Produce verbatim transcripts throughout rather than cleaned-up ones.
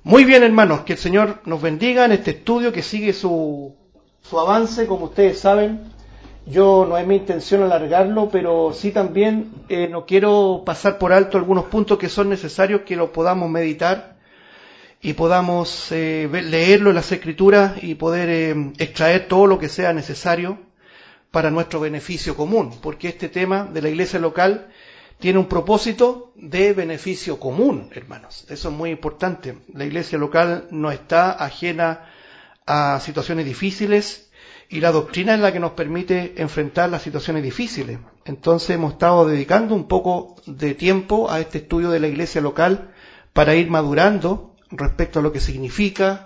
Muy bien, hermanos, que el Señor nos bendiga en este estudio que sigue su, su avance. Como ustedes saben, yo no es mi intención alargarlo, pero sí también eh, no quiero pasar por alto algunos puntos que son necesarios que lo podamos meditar y podamos eh, leerlo en las Escrituras y poder eh, extraer todo lo que sea necesario para nuestro beneficio común, porque este tema de la iglesia local tiene un propósito de beneficio común, hermanos. Eso es muy importante. La iglesia local no está ajena a situaciones difíciles y la doctrina es la que nos permite enfrentar las situaciones difíciles. Entonces hemos estado dedicando un poco de tiempo a este estudio de la iglesia local para ir madurando respecto a lo que significa,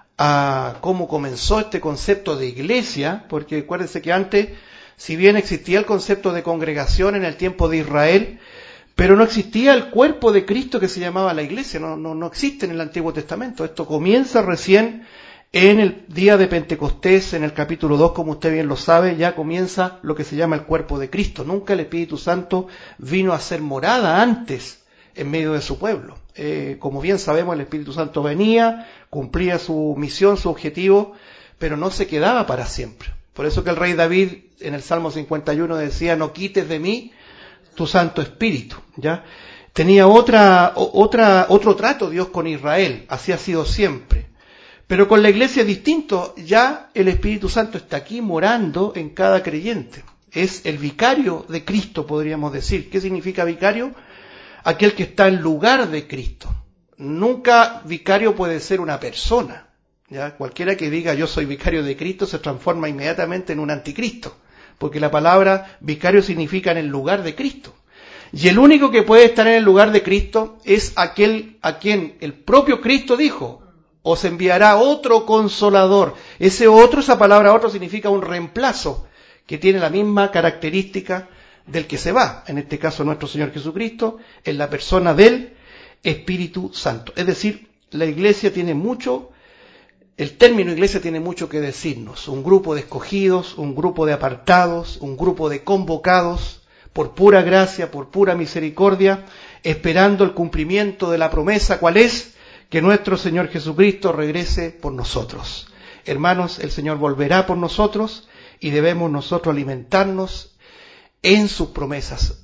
a cómo comenzó este concepto de iglesia, porque acuérdense que antes, si bien existía el concepto de congregación en el tiempo de Israel, pero no existía el cuerpo de Cristo que se llamaba la iglesia, no, no, no existe en el Antiguo Testamento. Esto comienza recién en el día de Pentecostés, en el capítulo dos, como usted bien lo sabe, ya comienza lo que se llama el cuerpo de Cristo. Nunca el Espíritu Santo vino a ser morada antes en medio de su pueblo. Eh, como bien sabemos, el Espíritu Santo venía, cumplía su misión, su objetivo, pero no se quedaba para siempre. Por eso que el rey David en el Salmo cincuenta y uno decía, no quites de mí tu Santo Espíritu, ¿ya? Tenía otra, otra, otro trato Dios con Israel, así ha sido siempre. Pero con la iglesia es distinto, ya el Espíritu Santo está aquí morando en cada creyente. Es el vicario de Cristo, podríamos decir. ¿Qué significa vicario? Aquel que está en lugar de Cristo. Nunca vicario puede ser una persona, ¿ya? Cualquiera que diga yo soy vicario de Cristo se transforma inmediatamente en un anticristo, porque la palabra vicario significa en el lugar de Cristo. Y el único que puede estar en el lugar de Cristo es aquel a quien el propio Cristo dijo, os enviará otro consolador. Ese otro, esa palabra otro significa un reemplazo, que tiene la misma característica del que se va, en este caso nuestro Señor Jesucristo, en la persona del Espíritu Santo. Es decir, la iglesia tiene mucho, el término iglesia tiene mucho que decirnos. Un grupo de escogidos, un grupo de apartados, un grupo de convocados, por pura gracia, por pura misericordia, esperando el cumplimiento de la promesa. ¿Cuál es? Que nuestro Señor Jesucristo regrese por nosotros. Hermanos, el Señor volverá por nosotros y debemos nosotros alimentarnos en sus promesas.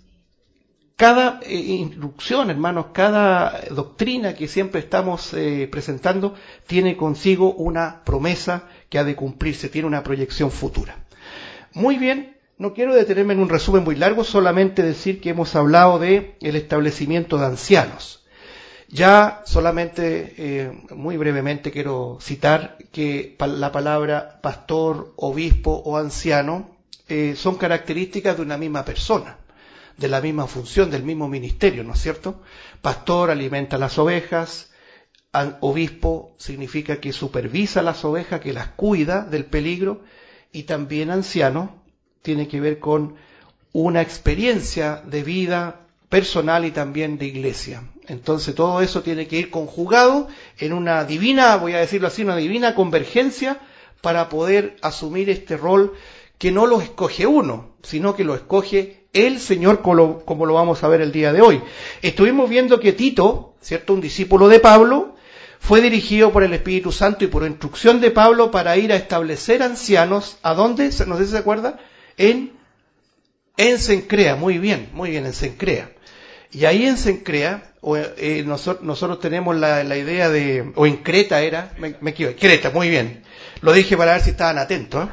Cada eh, instrucción, hermanos, cada doctrina que siempre estamos eh, presentando tiene consigo una promesa que ha de cumplirse, tiene una proyección futura. Muy bien, no quiero detenerme en un resumen muy largo, solamente decir que hemos hablado de el establecimiento de ancianos. Ya solamente, eh, muy brevemente quiero citar que la palabra pastor, obispo o anciano eh, son características de una misma persona, de la misma función, del mismo ministerio, ¿no es cierto? Pastor alimenta las ovejas, obispo significa que supervisa las ovejas, que las cuida del peligro, y también anciano tiene que ver con una experiencia de vida personal y también de iglesia. Entonces todo eso tiene que ir conjugado en una divina, voy a decirlo así, una divina convergencia para poder asumir este rol que no lo escoge uno, sino que lo escoge el Señor, como lo vamos a ver el día de hoy. Estuvimos viendo que Tito, ¿cierto?, un discípulo de Pablo, fue dirigido por el Espíritu Santo y por instrucción de Pablo para ir a establecer ancianos. ¿A dónde? No sé si se acuerda. En, en Cencrea, muy bien, muy bien, en Cencrea. Y ahí en Cencrea, eh, nosotros, nosotros tenemos la, la idea de, o en Creta era, me, me equivoqué, Creta, muy bien. Lo dije para ver si estaban atentos, ¿eh?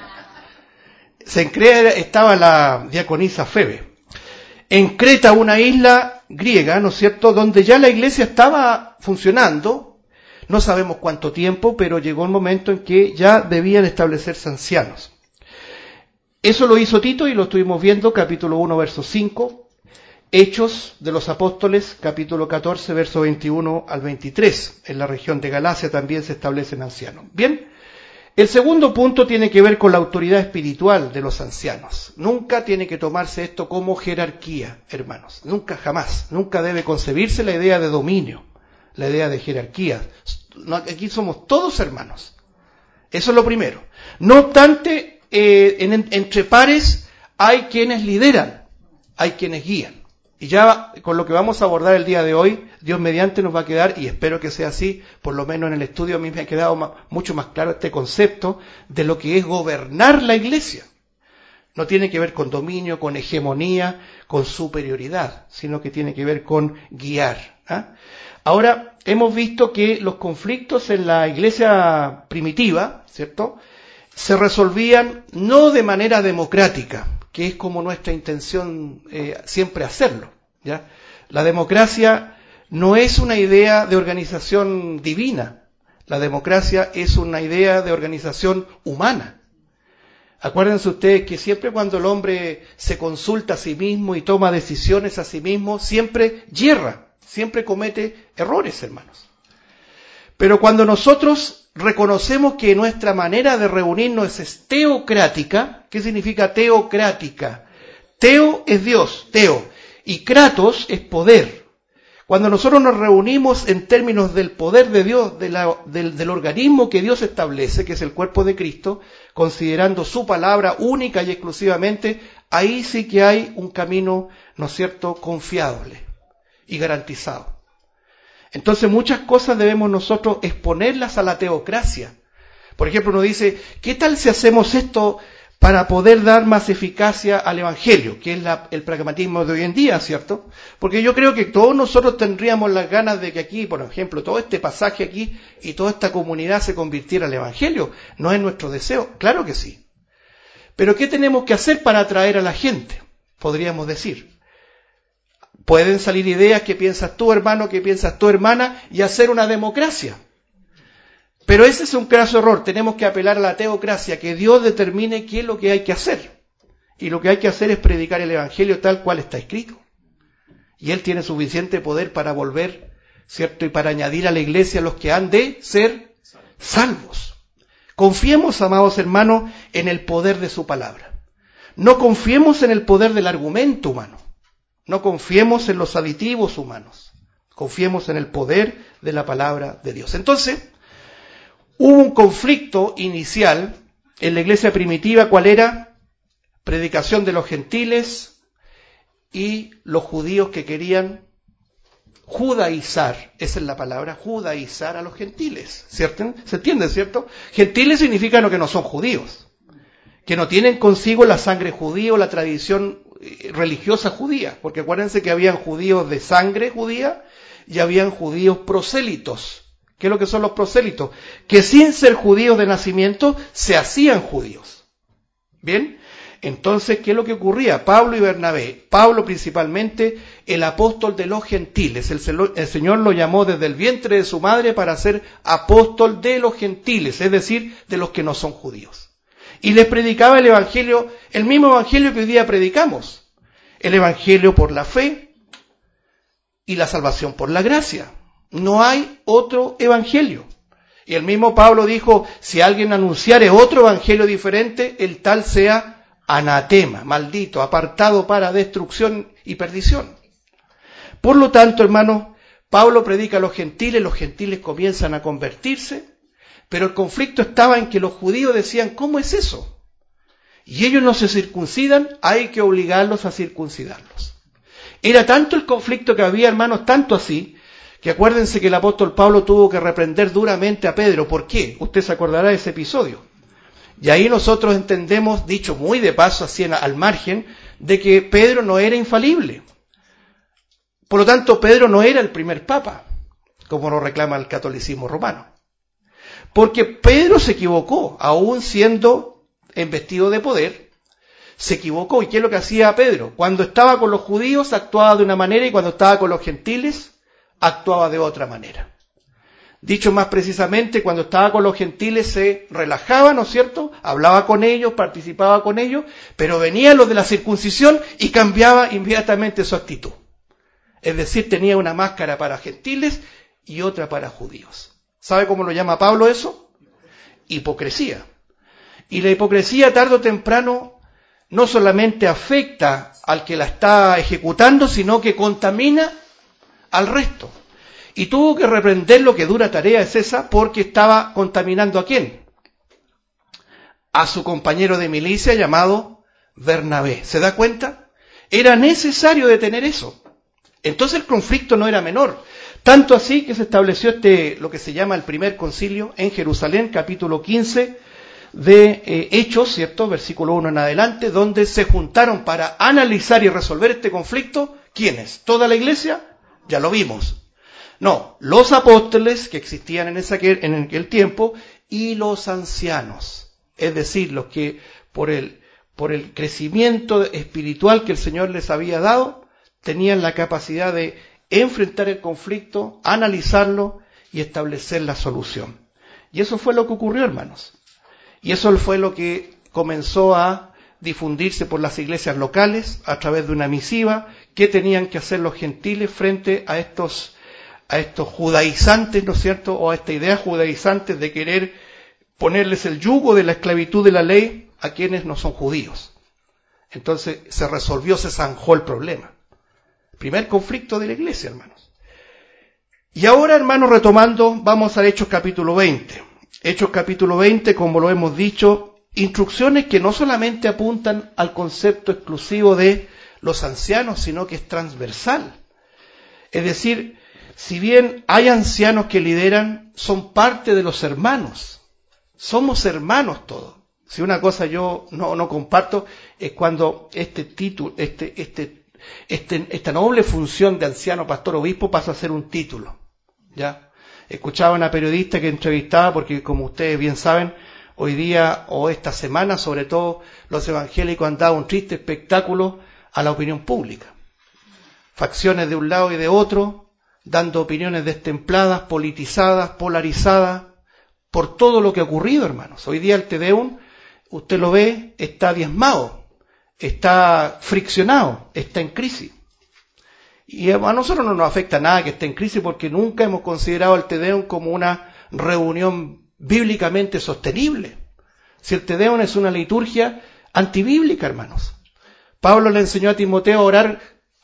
Cencrea estaba la diaconisa Febe. En Creta, una isla griega, ¿no es cierto?, donde ya la iglesia estaba funcionando, no sabemos cuánto tiempo, pero llegó un momento en que ya debían establecerse ancianos. Eso lo hizo Tito y lo estuvimos viendo, capítulo uno, verso cinco, Hechos de los Apóstoles, capítulo catorce, verso veintiuno al veintitrés. En la región de Galacia también se establecen ancianos. Bien. El segundo punto tiene que ver con la autoridad espiritual de los ancianos. Nunca tiene que tomarse esto como jerarquía, hermanos. Nunca, jamás. Nunca debe concebirse la idea de dominio, la idea de jerarquía. Aquí somos todos hermanos. Eso es lo primero. No obstante, eh, en, entre pares hay quienes lideran, hay quienes guían. Y ya con lo que vamos a abordar el día de hoy, Dios mediante nos va a quedar, y espero que sea así, por lo menos en el estudio a mí me ha quedado más, mucho más claro este concepto de lo que es gobernar la iglesia. No tiene que ver con dominio, con hegemonía, con superioridad, sino que tiene que ver con guiar. ¿eh? Ahora, hemos visto que los conflictos en la iglesia primitiva, ¿cierto?, se resolvían no de manera democrática, que es como nuestra intención eh, siempre hacerlo. ¿ya? La democracia no es una idea de organización divina, la democracia es una idea de organización humana. Acuérdense ustedes que siempre cuando el hombre se consulta a sí mismo y toma decisiones a sí mismo, siempre yerra, siempre comete errores, hermanos. Pero cuando nosotros reconocemos que nuestra manera de reunirnos es teocrática, ¿qué significa teocrática? Teo es Dios, teo, y kratos es poder. Cuando nosotros nos reunimos en términos del poder de Dios, de la, del, del organismo que Dios establece, que es el cuerpo de Cristo, considerando su palabra única y exclusivamente, ahí sí que hay un camino, ¿no es cierto?, confiable y garantizado. Entonces muchas cosas debemos nosotros exponerlas a la teocracia. Por ejemplo, uno dice, ¿qué tal si hacemos esto para poder dar más eficacia al Evangelio? Que es la, el pragmatismo de hoy en día, ¿cierto? Porque yo creo que todos nosotros tendríamos las ganas de que aquí, por ejemplo, todo este pasaje aquí y toda esta comunidad se convirtiera al Evangelio. ¿No es nuestro deseo? Claro que sí. Pero ¿qué tenemos que hacer para atraer a la gente? Podríamos decir. Pueden salir ideas, ¿qué piensas tú, hermano? ¿Qué piensas tú, hermana? Y hacer una democracia. Pero ese es un craso error. Tenemos que apelar a la teocracia, que Dios determine qué es lo que hay que hacer. Y lo que hay que hacer es predicar el Evangelio tal cual está escrito. Y Él tiene suficiente poder para volver, ¿cierto? Y para añadir a la iglesia a los que han de ser salvos. Confiemos, amados hermanos, en el poder de su palabra. No confiemos en el poder del argumento humano. No confiemos en los aditivos humanos. Confiemos en el poder de la palabra de Dios. Entonces, hubo un conflicto inicial en la iglesia primitiva. ¿Cuál era? Predicación de los gentiles y los judíos que querían judaizar. Esa es la palabra, judaizar a los gentiles. ¿Cierto? ¿Se entiende, cierto? Gentiles significa lo que no son judíos, que no tienen consigo la sangre judía o la tradición religiosa judía. Porque acuérdense que habían judíos de sangre judía y habían judíos prosélitos. ¿Qué es lo que son los prosélitos? Que sin ser judíos de nacimiento se hacían judíos. ¿Bien? Entonces, ¿qué es lo que ocurría? Pablo y Bernabé, Pablo principalmente, el apóstol de los gentiles. El, el Señor lo llamó desde el vientre de su madre para ser apóstol de los gentiles, es decir, de los que no son judíos. Y les predicaba el evangelio, el mismo evangelio que hoy día predicamos. El evangelio por la fe y la salvación por la gracia. No hay otro evangelio. Y el mismo Pablo dijo, si alguien anunciare otro evangelio diferente, el tal sea anatema, maldito, apartado para destrucción y perdición. Por lo tanto, hermanos, Pablo predica a los gentiles, los gentiles comienzan a convertirse, pero el conflicto estaba en que los judíos decían, ¿cómo es eso? Y ellos no se circuncidan, hay que obligarlos a circuncidarlos. Era tanto el conflicto que había, hermanos, tanto así, que acuérdense que el apóstol Pablo tuvo que reprender duramente a Pedro. ¿Por qué? Usted se acordará de ese episodio. Y ahí nosotros entendemos, dicho muy de paso, así al margen, de que Pedro no era infalible. Por lo tanto, Pedro no era el primer papa, como lo reclama el catolicismo romano. Porque Pedro se equivocó, aún siendo investido de poder, se equivocó. ¿Y qué es lo que hacía Pedro? Cuando estaba con los judíos actuaba de una manera y cuando estaba con los gentiles actuaba de otra manera. Dicho más precisamente, cuando estaba con los gentiles se relajaba, ¿no es cierto? Hablaba con ellos, participaba con ellos, pero venían los de la circuncisión y cambiaba inmediatamente su actitud. Es decir, tenía una máscara para gentiles y otra para judíos. ¿Sabe cómo lo llama Pablo eso? Hipocresía. Y la hipocresía tarde o temprano no solamente afecta al que la está ejecutando, sino que contamina al resto. Y tuvo que reprender lo que dura tarea es esa, porque estaba contaminando ¿a quién? A su compañero de milicia llamado Bernabé. ¿Se da cuenta? Era necesario detener eso. Entonces el conflicto no era menor. Tanto así que se estableció este, lo que se llama el primer concilio en Jerusalén, capítulo quince de eh, Hechos, ¿cierto? Versículo uno en adelante, donde se juntaron para analizar y resolver este conflicto. ¿Quiénes? ¿Toda la iglesia? Ya lo vimos. No, los apóstoles que existían en, esa, en aquel tiempo y los ancianos, es decir, los que por el, por el crecimiento espiritual que el Señor les había dado, tenían la capacidad de enfrentar el conflicto, analizarlo y establecer la solución. Y eso fue lo que ocurrió, hermanos. Y eso fue lo que comenzó a difundirse por las iglesias locales a través de una misiva que tenían que hacer los gentiles frente a estos a estos judaizantes, ¿no es cierto?, o a esta idea judaizante de querer ponerles el yugo de la esclavitud de la ley a quienes no son judíos. Entonces se resolvió, se zanjó el problema. Primer conflicto de la iglesia, hermanos. Y ahora, hermanos, retomando, vamos a Hechos capítulo veinte. Hechos capítulo veinte, como lo hemos dicho, instrucciones que no solamente apuntan al concepto exclusivo de los ancianos, sino que es transversal. Es decir, si bien hay ancianos que lideran, son parte de los hermanos. Somos hermanos todos. Si una cosa yo no, no comparto es cuando este título, este, este, este, esta noble función de anciano, pastor, obispo pasa a ser un título. ¿Ya? Escuchaba a una periodista que entrevistaba, porque como ustedes bien saben, hoy día o esta semana, sobre todo, los evangélicos han dado un triste espectáculo a la opinión pública. Facciones de un lado y de otro, dando opiniones destempladas, politizadas, polarizadas, por todo lo que ha ocurrido, hermanos. Hoy día el Te Deum, usted lo ve, está diezmado, está friccionado, está en crisis. Y a nosotros no nos afecta nada que esté en crisis porque nunca hemos considerado el Te Deum como una reunión bíblicamente sostenible. Si el Te Deum es una liturgia antibíblica, hermanos. Pablo le enseñó a Timoteo a orar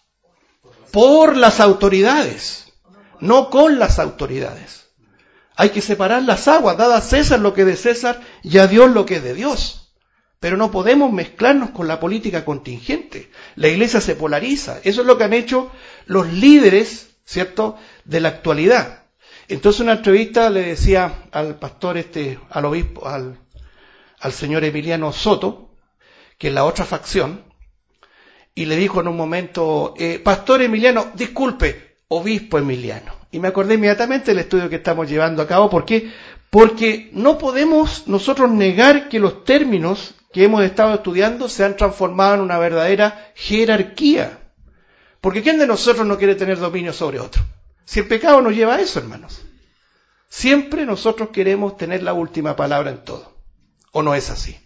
por las autoridades, no con las autoridades. Hay que separar las aguas, dad a César lo que es de César y a Dios lo que es de Dios. Pero no podemos mezclarnos con la política contingente. La iglesia se polariza. Eso es lo que han hecho los líderes, ¿cierto?, de la actualidad. Entonces una entrevista le decía al pastor, este, al obispo, al, al señor Emiliano Soto, que es la otra facción, y le dijo en un momento, eh, pastor Emiliano, disculpe, obispo Emiliano. Y me acordé inmediatamente del estudio que estamos llevando a cabo. ¿Por qué? Porque no podemos nosotros negar que los términos que hemos estado estudiando se han transformado en una verdadera jerarquía. Porque ¿quién de nosotros no quiere tener dominio sobre otro? Si el pecado nos lleva a eso, hermanos. Siempre nosotros queremos tener la última palabra en todo. ¿O no es así?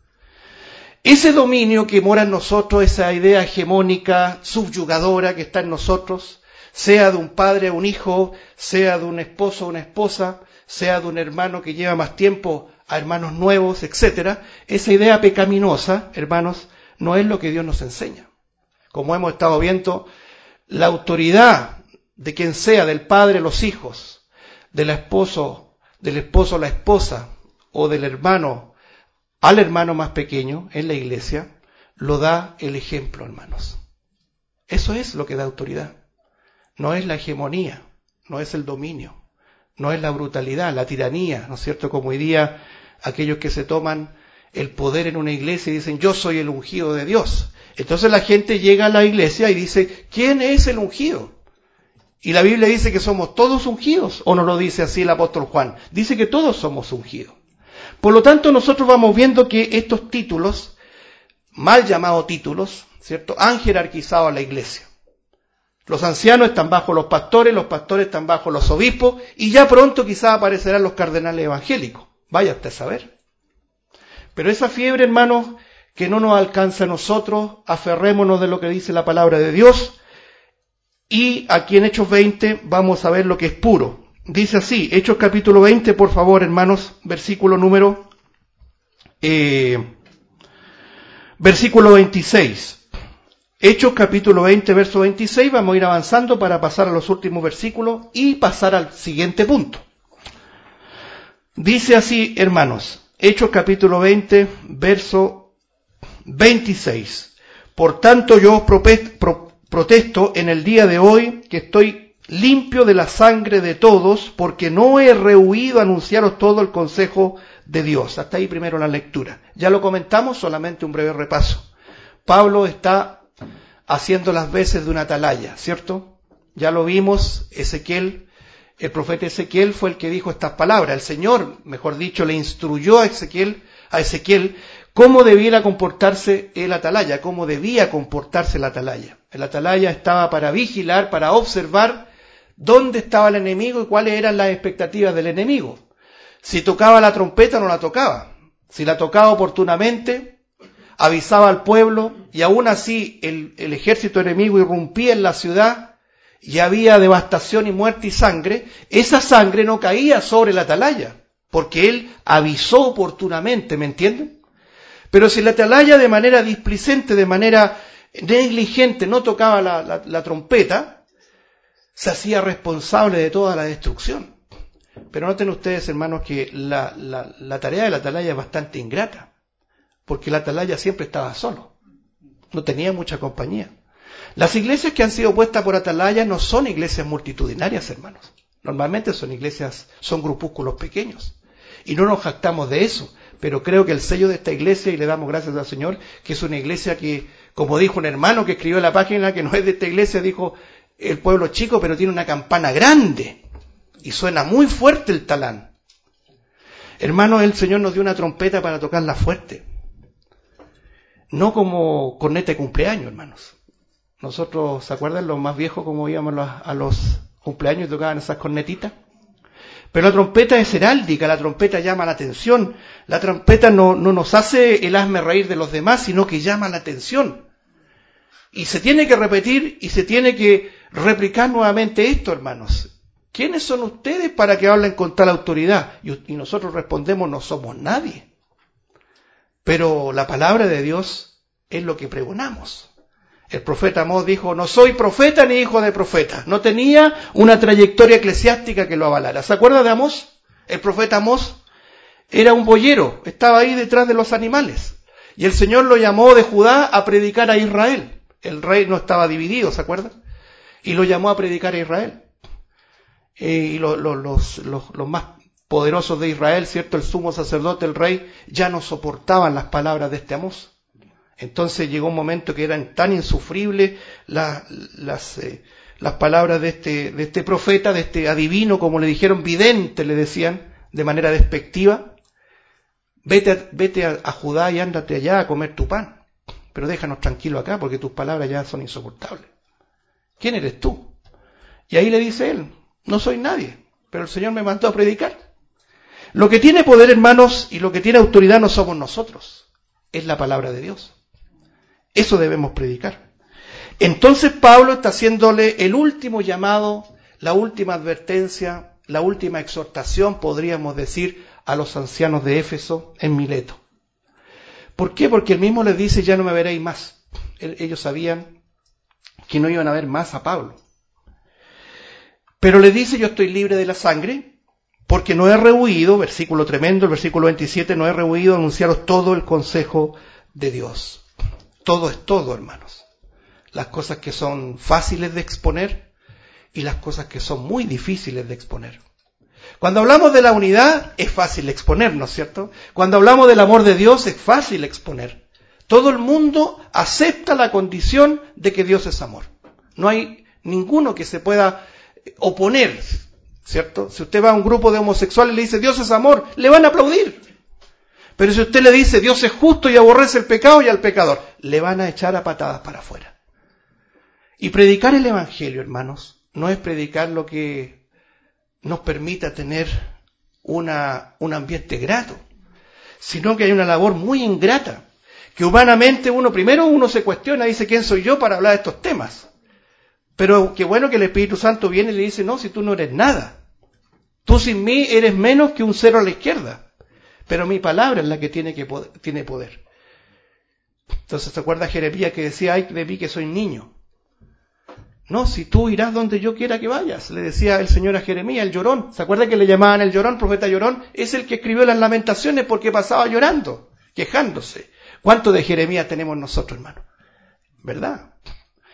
Ese dominio que mora en nosotros, esa idea hegemónica, subyugadora que está en nosotros, sea de un padre a un hijo, sea de un esposo a una esposa, sea de un hermano que lleva más tiempo a hermanos nuevos, etcétera, esa idea pecaminosa, hermanos, no es lo que Dios nos enseña. Como hemos estado viendo, la autoridad de quien sea, del padre los hijos, del esposo, del esposo la esposa, o del hermano al hermano más pequeño en la iglesia, lo da el ejemplo, hermanos. Eso es lo que da autoridad. No es la hegemonía, no es el dominio, no es la brutalidad, la tiranía, ¿no es cierto? Como hoy día aquellos que se toman el poder en una iglesia y dicen, yo soy el ungido de Dios. Entonces la gente llega a la iglesia y dice, ¿quién es el ungido? Y la Biblia dice que somos todos ungidos, ¿o no lo dice así el apóstol Juan? Dice que todos somos ungidos. Por lo tanto, nosotros vamos viendo que estos títulos, mal llamados títulos, ¿cierto?, han jerarquizado a la iglesia. Los ancianos están bajo los pastores, los pastores están bajo los obispos, y ya pronto quizás aparecerán los cardenales evangélicos. Vaya usted a saber. Pero esa fiebre, hermanos, que no nos alcanza a nosotros, aferrémonos de lo que dice la palabra de Dios, y aquí en Hechos veinte vamos a ver lo que es puro. Dice así, Hechos capítulo veinte, por favor, hermanos, versículo número, eh, versículo veintiséis. Hechos capítulo veinte, verso veintiséis, vamos a ir avanzando para pasar a los últimos versículos y pasar al siguiente punto. Dice así, hermanos, Hechos capítulo veinte, verso veintiséis. Por tanto yo os protesto en el día de hoy que estoy limpio de la sangre de todos, porque no he rehuido a anunciaros todo el consejo de Dios. Hasta ahí primero la lectura. Ya lo comentamos, solamente un breve repaso. Pablo está haciendo las veces de una atalaya, ¿cierto? Ya lo vimos, Ezequiel, el profeta Ezequiel fue el que dijo estas palabras. El Señor, mejor dicho, le instruyó a Ezequiel, a Ezequiel cómo debiera comportarse el atalaya, cómo debía comportarse el atalaya. El atalaya estaba para vigilar, para observar dónde estaba el enemigo y cuáles eran las expectativas del enemigo. Si tocaba la trompeta, no la tocaba. Si la tocaba oportunamente, avisaba al pueblo, y aún así el, el ejército enemigo irrumpía en la ciudad y había devastación y muerte y sangre. Esa sangre no caía sobre la atalaya, porque él avisó oportunamente, ¿me entienden? Pero si la atalaya de manera displicente, de manera negligente, no tocaba la, la, la trompeta, se hacía responsable de toda la destrucción. Pero noten ustedes, hermanos, que la, la, la tarea de la atalaya es bastante ingrata, porque la atalaya siempre estaba solo, no tenía mucha compañía. Las iglesias que han sido puestas por atalaya no son iglesias multitudinarias, hermanos. Normalmente son iglesias, son grupúsculos pequeños. Y no nos jactamos de eso, pero creo que el sello de esta iglesia, y le damos gracias al Señor, que es una iglesia que, como dijo un hermano que escribió en la página, que no es de esta iglesia, dijo, el pueblo chico, pero tiene una campana grande, y suena muy fuerte el talán. Hermanos, el Señor nos dio una trompeta para tocarla fuerte. No como corneta de cumpleaños, hermanos. Nosotros, ¿se acuerdan los más viejos cómo íbamos a los cumpleaños y tocaban esas cornetitas? Pero la trompeta es heráldica, la trompeta llama la atención. La trompeta no, no nos hace el hazme reír de los demás, sino que llama la atención. Y se tiene que repetir y se tiene que replicar nuevamente esto, hermanos. ¿Quiénes son ustedes para que hablen con tal autoridad? Y, y nosotros respondemos, no somos nadie. Pero la palabra de Dios es lo que pregonamos. El profeta Amós dijo, no soy profeta ni hijo de profeta. No tenía una trayectoria eclesiástica que lo avalara. ¿Se acuerda de Amós? El profeta Amós era un boyero, estaba ahí detrás de los animales. Y el Señor lo llamó de Judá a predicar a Israel. El rey no estaba dividido, ¿se acuerda? Y lo llamó a predicar a Israel. Eh, y lo, lo, los, los, los más poderosos de Israel, ¿cierto? El sumo sacerdote, el rey, ya no soportaban las palabras de este Amós. Entonces llegó un momento que eran tan insufribles la, las, eh, las palabras de este, de este profeta, de este adivino, como le dijeron, vidente, le decían, de manera despectiva. Vete, a, vete a, a Judá y ándate allá a comer tu pan, pero déjanos tranquilo acá porque tus palabras ya son insoportables. ¿Quién eres tú? Y ahí le dice él, no soy nadie, pero el Señor me mandó a predicar. Lo que tiene poder, hermanos, y lo que tiene autoridad no somos nosotros, es la palabra de Dios. Eso debemos predicar. Entonces Pablo está haciéndole el último llamado, la última advertencia, la última exhortación, podríamos decir, a los ancianos de Éfeso en Mileto. ¿Por qué? Porque él mismo les dice, ya no me veréis más. Ellos sabían que no iban a ver más a Pablo. Pero le dice, yo estoy libre de la sangre, porque no he rehuido, versículo tremendo, el versículo veintisiete, no he rehuido anunciaros todo el consejo de Dios. Todo es todo, hermanos. Las cosas que son fáciles de exponer y las cosas que son muy difíciles de exponer. Cuando hablamos de la unidad, es fácil exponernos, ¿cierto? Cuando hablamos del amor de Dios, es fácil exponer. Todo el mundo acepta la condición de que Dios es amor. No hay ninguno que se pueda oponer, ¿cierto? Si usted va a un grupo de homosexuales y le dice Dios es amor, le van a aplaudir. Pero si usted le dice Dios es justo y aborrece el pecado y al pecador, le van a echar a patadas para afuera. Y predicar el Evangelio, hermanos, no es predicar lo que nos permita tener una, un ambiente grato, sino que hay una labor muy ingrata, que humanamente uno, primero uno se cuestiona, dice, ¿quién soy yo para hablar de estos temas? Pero qué bueno que el Espíritu Santo viene y le dice, no, si tú no eres nada, tú sin mí eres menos que un cero a la izquierda. Pero mi palabra es la que tiene, que poder, tiene poder. Entonces, ¿se acuerda Jeremías que decía, ay de mí que soy niño? No, si tú irás donde yo quiera que vayas, le decía el Señor a Jeremías, el llorón. ¿Se acuerda que le llamaban el llorón, profeta llorón? Es el que escribió las lamentaciones porque pasaba llorando, quejándose. ¿Cuánto de Jeremías tenemos nosotros, hermano? ¿Verdad?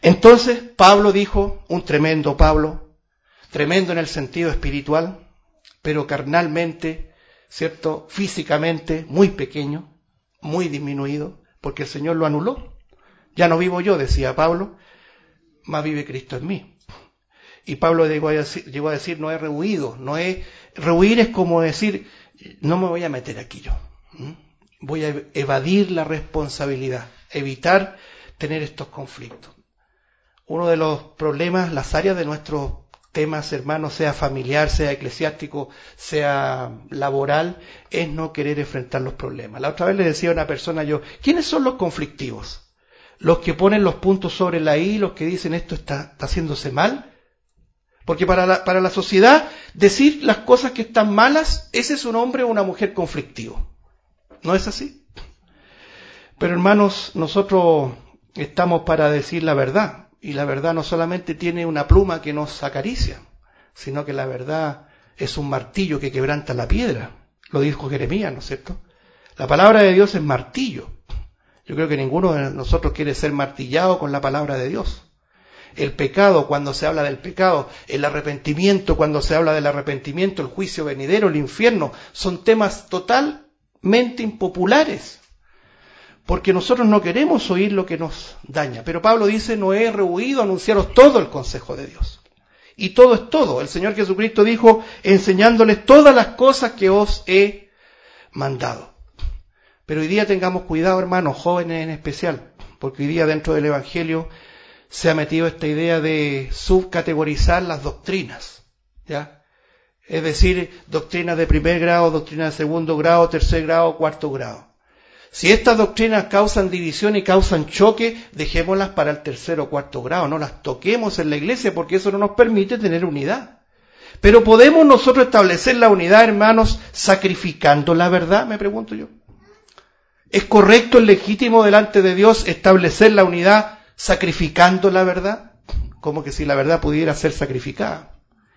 Entonces Pablo dijo, un tremendo Pablo, tremendo en el sentido espiritual, pero carnalmente, ¿cierto? Físicamente muy pequeño, muy disminuido, porque el Señor lo anuló. Ya no vivo yo, decía Pablo, más vive Cristo en mí. Y Pablo llegó a decir, llegó a decir no he rehuido, no he, rehuir es como decir, no me voy a meter aquí yo. Voy a evadir la responsabilidad, evitar tener estos conflictos. Uno de los problemas, las áreas de nuestros temas, hermanos, sea familiar, sea eclesiástico, sea laboral, es no querer enfrentar los problemas. La otra vez le decía a una persona yo, ¿quiénes son los conflictivos? Los que ponen los puntos sobre la I, los que dicen esto está, está haciéndose mal. Porque para la, para la sociedad, decir las cosas que están malas, ese es un hombre o una mujer conflictivo. ¿No es así? Pero hermanos, nosotros estamos para decir la verdad. Y la verdad no solamente tiene una pluma que nos acaricia, sino que la verdad es un martillo que quebranta la piedra. Lo dijo Jeremías, ¿no es cierto? La palabra de Dios es martillo. Yo creo que ninguno de nosotros quiere ser martillado con la palabra de Dios. El pecado, cuando se habla del pecado, el arrepentimiento, cuando se habla del arrepentimiento, el juicio venidero, el infierno, son temas totalmente impopulares. Porque nosotros no queremos oír lo que nos daña. Pero Pablo dice, no he rehuido anunciaros todo el consejo de Dios. Y todo es todo. El Señor Jesucristo dijo, enseñándoles todas las cosas que os he mandado. Pero hoy día tengamos cuidado, hermanos, jóvenes en especial, porque hoy día dentro del Evangelio se ha metido esta idea de subcategorizar las doctrinas, ¿ya? Es decir, doctrinas de primer grado, doctrinas de segundo grado, tercer grado, cuarto grado. Si estas doctrinas causan división y causan choque, dejémoslas para el tercer o cuarto grado, no las toquemos en la iglesia porque eso no nos permite tener unidad. Pero ¿podemos nosotros establecer la unidad, hermanos, sacrificando la verdad? Me pregunto yo. ¿Es correcto, es legítimo delante de Dios establecer la unidad sacrificando la verdad? Como que si la verdad pudiera ser sacrificada.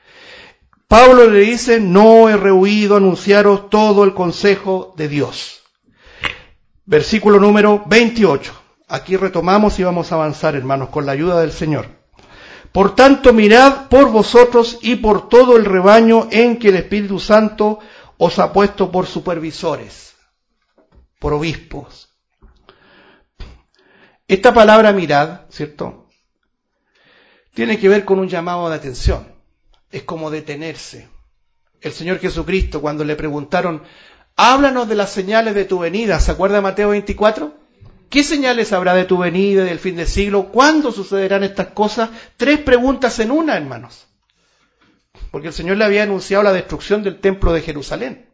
Pablo le dice, no he rehuido anunciaros todo el consejo de Dios. Versículo número veintiocho. Aquí retomamos y vamos a avanzar, hermanos, con la ayuda del Señor. Por tanto, mirad por vosotros y por todo el rebaño en que el Espíritu Santo os ha puesto por supervisores, por obispos. Esta palabra mirad, ¿cierto? Tiene que ver con un llamado de atención. Es como detenerse. El Señor Jesucristo, cuando le preguntaron, háblanos de las señales de tu venida, ¿se acuerda de Mateo veinticuatro? ¿Qué señales habrá de tu venida y del fin del siglo? ¿Cuándo sucederán estas cosas? Tres preguntas en una, hermanos. Porque el Señor le había anunciado la destrucción del templo de Jerusalén.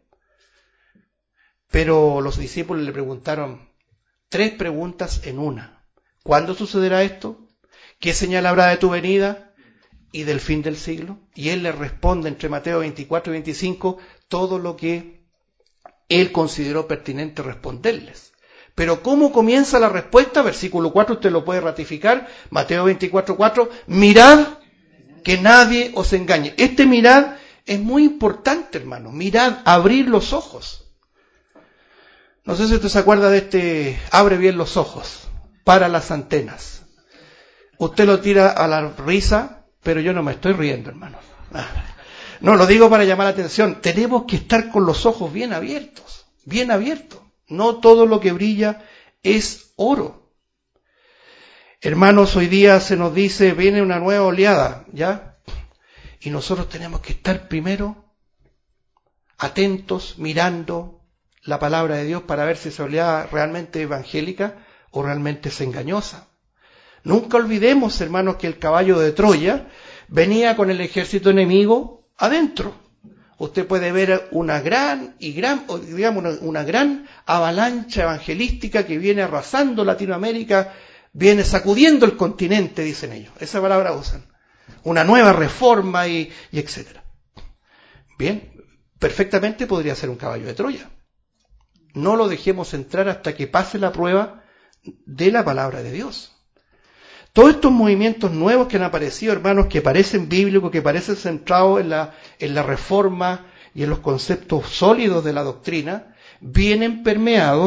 Pero los discípulos le preguntaron tres preguntas en una. ¿Cuándo sucederá esto? ¿Qué señal habrá de tu venida y del fin del siglo? Y Él le responde entre Mateo veinticuatro y veinticinco todo lo que Él consideró pertinente responderles. Pero ¿cómo comienza la respuesta? Versículo cuatro, usted lo puede ratificar. Mateo veinticuatro, cuatro. Mirad que nadie os engañe. Este mirad es muy importante, hermano. Mirad, abrir los ojos. No sé si usted se acuerda de este, abre bien los ojos, para las antenas. Usted lo tira a la risa, pero yo no me estoy riendo, hermano. No, lo digo para llamar la atención. Tenemos que estar con los ojos bien abiertos, bien abiertos. No todo lo que brilla es oro. Hermanos, hoy día se nos dice, viene una nueva oleada, ¿ya? Y nosotros tenemos que estar primero atentos, mirando la palabra de Dios para ver si esa oleada realmente es evangélica o realmente es engañosa. Nunca olvidemos, hermanos, que el caballo de Troya venía con el ejército enemigo adentro. Usted puede ver una gran y gran, digamos, una, una gran avalancha evangelística que viene arrasando Latinoamérica, viene sacudiendo el continente, dicen ellos. Esa palabra usan. Una nueva reforma y, y etcétera. Bien, perfectamente podría ser un caballo de Troya. No lo dejemos entrar hasta que pase la prueba de la palabra de Dios. Todos estos movimientos nuevos que han aparecido, hermanos, que parecen bíblicos, que parecen centrados en la, en la reforma y en los conceptos sólidos de la doctrina, vienen permeados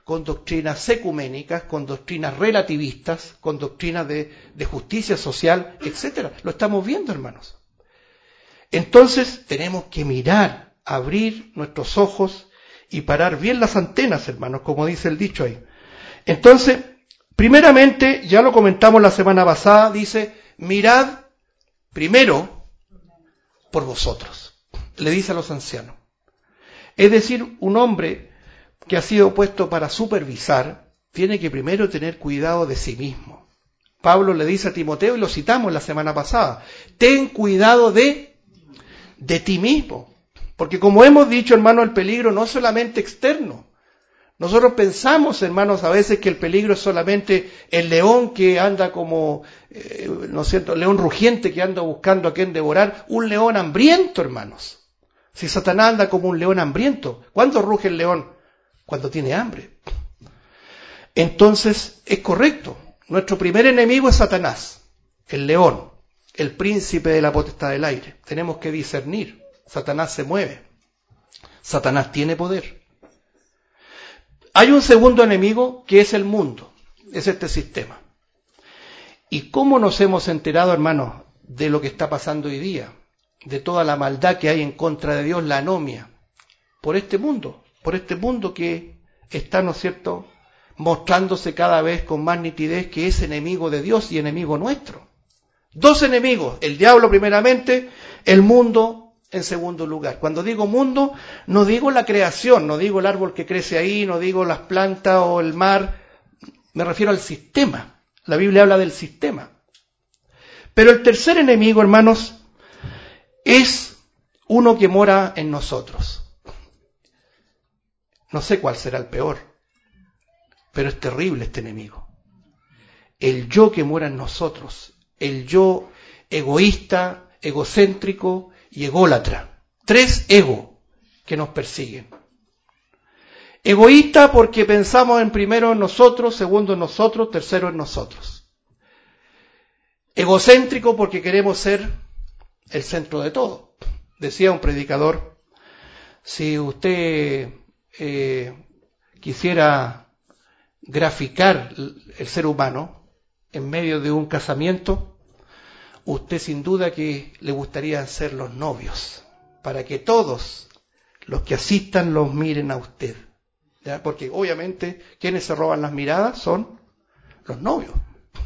con doctrinas ecuménicas, con doctrinas relativistas, con doctrinas de, de justicia social, etcétera. Lo estamos viendo, hermanos. Entonces tenemos que mirar, abrir nuestros ojos y parar bien las antenas, hermanos, como dice el dicho ahí. Entonces, primeramente, ya lo comentamos la semana pasada, dice, mirad primero por vosotros, le dice a los ancianos. Es decir, un hombre que ha sido puesto para supervisar, tiene que primero tener cuidado de sí mismo. Pablo le dice a Timoteo, y lo citamos la semana pasada, ten cuidado de, de ti mismo. Porque como hemos dicho, hermano, el peligro no es solamente externo. Nosotros pensamos, hermanos, a veces que el peligro es solamente el león que anda como, eh, ¿no es cierto?, león rugiente que anda buscando a quien devorar, un león hambriento, hermanos. Si Satanás anda como un león hambriento, ¿cuándo ruge el león? Cuando tiene hambre. Entonces, es correcto. Nuestro primer enemigo es Satanás, el león, el príncipe de la potestad del aire. Tenemos que discernir. Satanás se mueve. Satanás tiene poder. Hay un segundo enemigo que es el mundo, es este sistema. ¿Y cómo nos hemos enterado, hermanos, de lo que está pasando hoy día? De toda la maldad que hay en contra de Dios, la anomia. Por este mundo. Por este mundo que está, ¿no es cierto?, mostrándose cada vez con más nitidez que es enemigo de Dios y enemigo nuestro. Dos enemigos, el diablo primeramente, el mundo en segundo lugar. Cuando digo mundo, no digo la creación, no digo el árbol que crece ahí, no digo las plantas o el mar, me refiero al sistema. La Biblia habla del sistema. Pero el tercer enemigo, hermanos, es uno que mora en nosotros. No sé cuál será el peor, pero es terrible este enemigo. El yo que mora en nosotros, el yo egoísta, egocéntrico y ególatra. Tres egos que nos persiguen. Egoísta porque pensamos en primero en nosotros, segundo en nosotros, tercero en nosotros. Egocéntrico porque queremos ser el centro de todo. Decía un predicador, si usted eh, quisiera graficar el ser humano en medio de un casamiento, usted sin duda que le gustaría ser los novios, para que todos los que asistan los miren a usted. ¿Ya? Porque obviamente quienes se roban las miradas son los novios.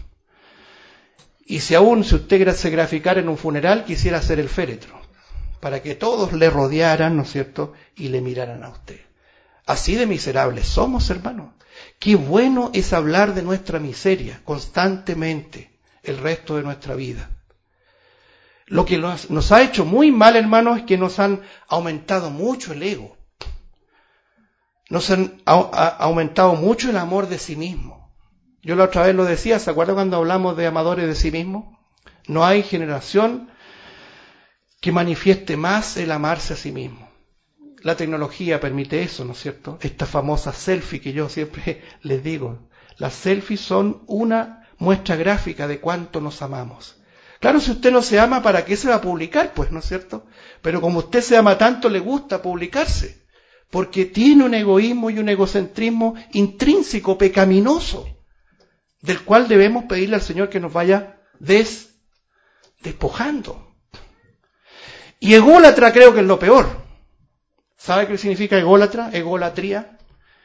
Y si aún, si usted se graficara en un funeral, quisiera ser el féretro, para que todos le rodearan, ¿no es cierto?, y le miraran a usted. Así de miserables somos, hermanos. Qué bueno es hablar de nuestra miseria constantemente el resto de nuestra vida. Lo que nos, nos ha hecho muy mal, hermanos, es que nos han aumentado mucho el ego. Nos han a, a, aumentado mucho el amor de sí mismo. Yo la otra vez lo decía, ¿se acuerdan cuando hablamos de amadores de sí mismos? No hay generación que manifieste más el amarse a sí mismo. La tecnología permite eso, ¿no es cierto? Esta famosa selfie que yo siempre les digo. Las selfies son una muestra gráfica de cuánto nos amamos. Claro, si usted no se ama, ¿para qué se va a publicar? Pues, ¿no es cierto? Pero como usted se ama tanto, le gusta publicarse. Porque tiene un egoísmo y un egocentrismo intrínseco, pecaminoso, del cual debemos pedirle al Señor que nos vaya des, despojando. Y ególatra creo que es lo peor. ¿Sabe qué significa ególatra? Egolatría.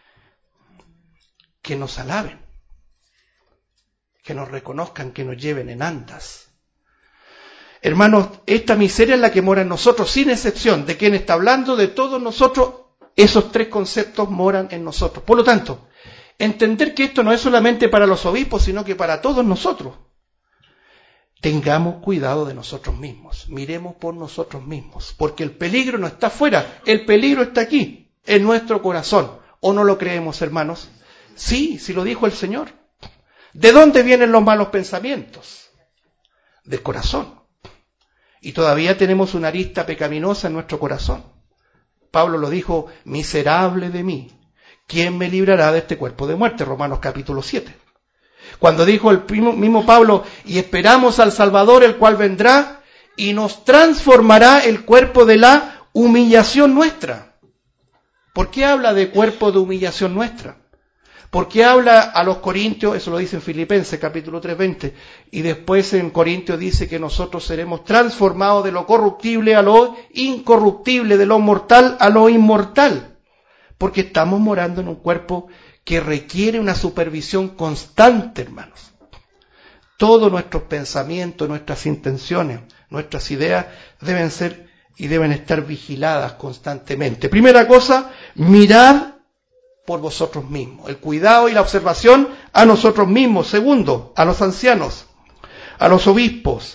Que nos alaben, que nos reconozcan, que nos lleven en andas. Hermanos, esta miseria es la que mora en nosotros, sin excepción. ¿De quién está hablando? De todos nosotros. Esos tres conceptos moran en nosotros. Por lo tanto, entender que esto no es solamente para los obispos, sino que para todos nosotros. Tengamos cuidado de nosotros mismos, miremos por nosotros mismos, porque el peligro no está afuera, el peligro está aquí, en nuestro corazón. ¿O no lo creemos, hermanos? Sí, sí lo dijo el Señor. ¿De dónde vienen los malos pensamientos? Del corazón. Y todavía tenemos una arista pecaminosa en nuestro corazón. Pablo lo dijo, miserable de mí, ¿quién me librará de este cuerpo de muerte? Romanos capítulo siete. Cuando dijo el mismo Pablo, y esperamos al Salvador, el cual vendrá y nos transformará el cuerpo de la humillación nuestra. ¿Por qué habla de cuerpo de humillación nuestra? ¿Por qué habla a los corintios? Eso lo dice en Filipenses capítulo tres, veinte. Y después en Corintios dice que nosotros seremos transformados de lo corruptible a lo incorruptible, de lo mortal a lo inmortal. Porque estamos morando en un cuerpo que requiere una supervisión constante, hermanos. Todos nuestros pensamientos, nuestras intenciones, nuestras ideas deben ser y deben estar vigiladas constantemente. Primera cosa, mirad por vosotros mismos. El cuidado y la observación a nosotros mismos. Segundo, a los ancianos, a los obispos.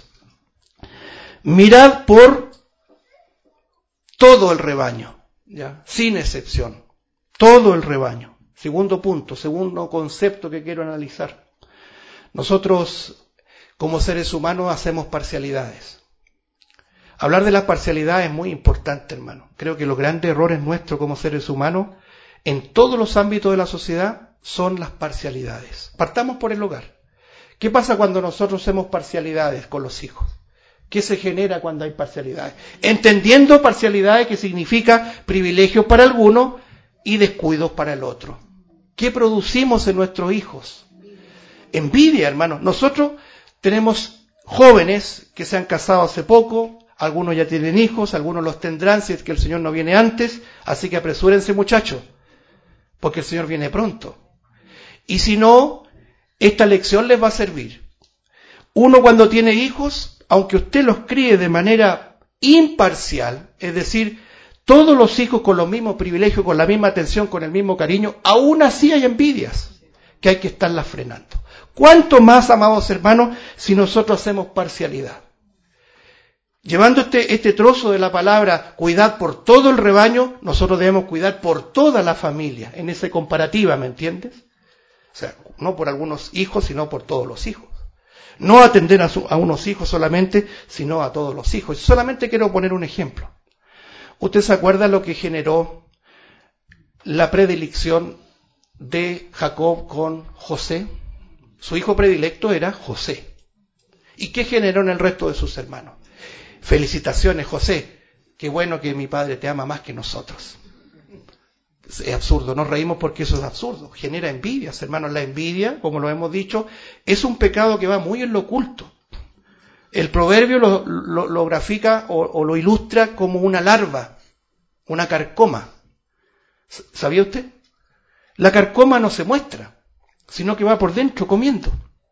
Mirad por todo el rebaño, ¿ya? Sin excepción. Todo el rebaño. Segundo punto, segundo concepto que quiero analizar. Nosotros, como seres humanos, hacemos parcialidades. Hablar de la parcialidad es muy importante, hermano. Creo que los grandes errores nuestros como seres humanos, en todos los ámbitos de la sociedad, son las parcialidades. Partamos por el hogar. ¿Qué pasa cuando nosotros hacemos parcialidades con los hijos? ¿Qué se genera cuando hay parcialidades? Entendiendo parcialidades que significa privilegios para algunos y descuidos para el otro. ¿Qué producimos en nuestros hijos? Envidia, hermano. Nosotros tenemos jóvenes que se han casado hace poco, algunos ya tienen hijos, algunos los tendrán si es que el Señor no viene antes, así que apresúrense, muchachos, porque el Señor viene pronto. Y si no, esta lección les va a servir. Uno cuando tiene hijos, aunque usted los críe de manera imparcial, es decir, todos los hijos con los mismos privilegios, con la misma atención, con el mismo cariño, aún así hay envidias que hay que estarlas frenando. ¿Cuánto más, amados hermanos, si nosotros hacemos parcialidad? Llevando este, este trozo de la palabra, cuidad por todo el rebaño, nosotros debemos cuidar por toda la familia, en esa comparativa, ¿me entiendes? O sea, no por algunos hijos, sino por todos los hijos. No atender a, su, a unos hijos solamente, sino a todos los hijos. Solamente quiero poner un ejemplo. ¿Usted se acuerda lo que generó la predilección de Jacob con José? Su hijo predilecto era José. ¿Y qué generó en el resto de sus hermanos? Felicitaciones, José. Qué bueno que mi padre te ama más que nosotros. Es absurdo, nos reímos porque eso es absurdo. Genera envidias, hermanos. La envidia, como lo hemos dicho, es un pecado que va muy en lo oculto. El proverbio lo, lo, lo grafica o, o lo ilustra como una larva, una carcoma. ¿Sabía usted? La carcoma no se muestra, sino que va por dentro comiendo.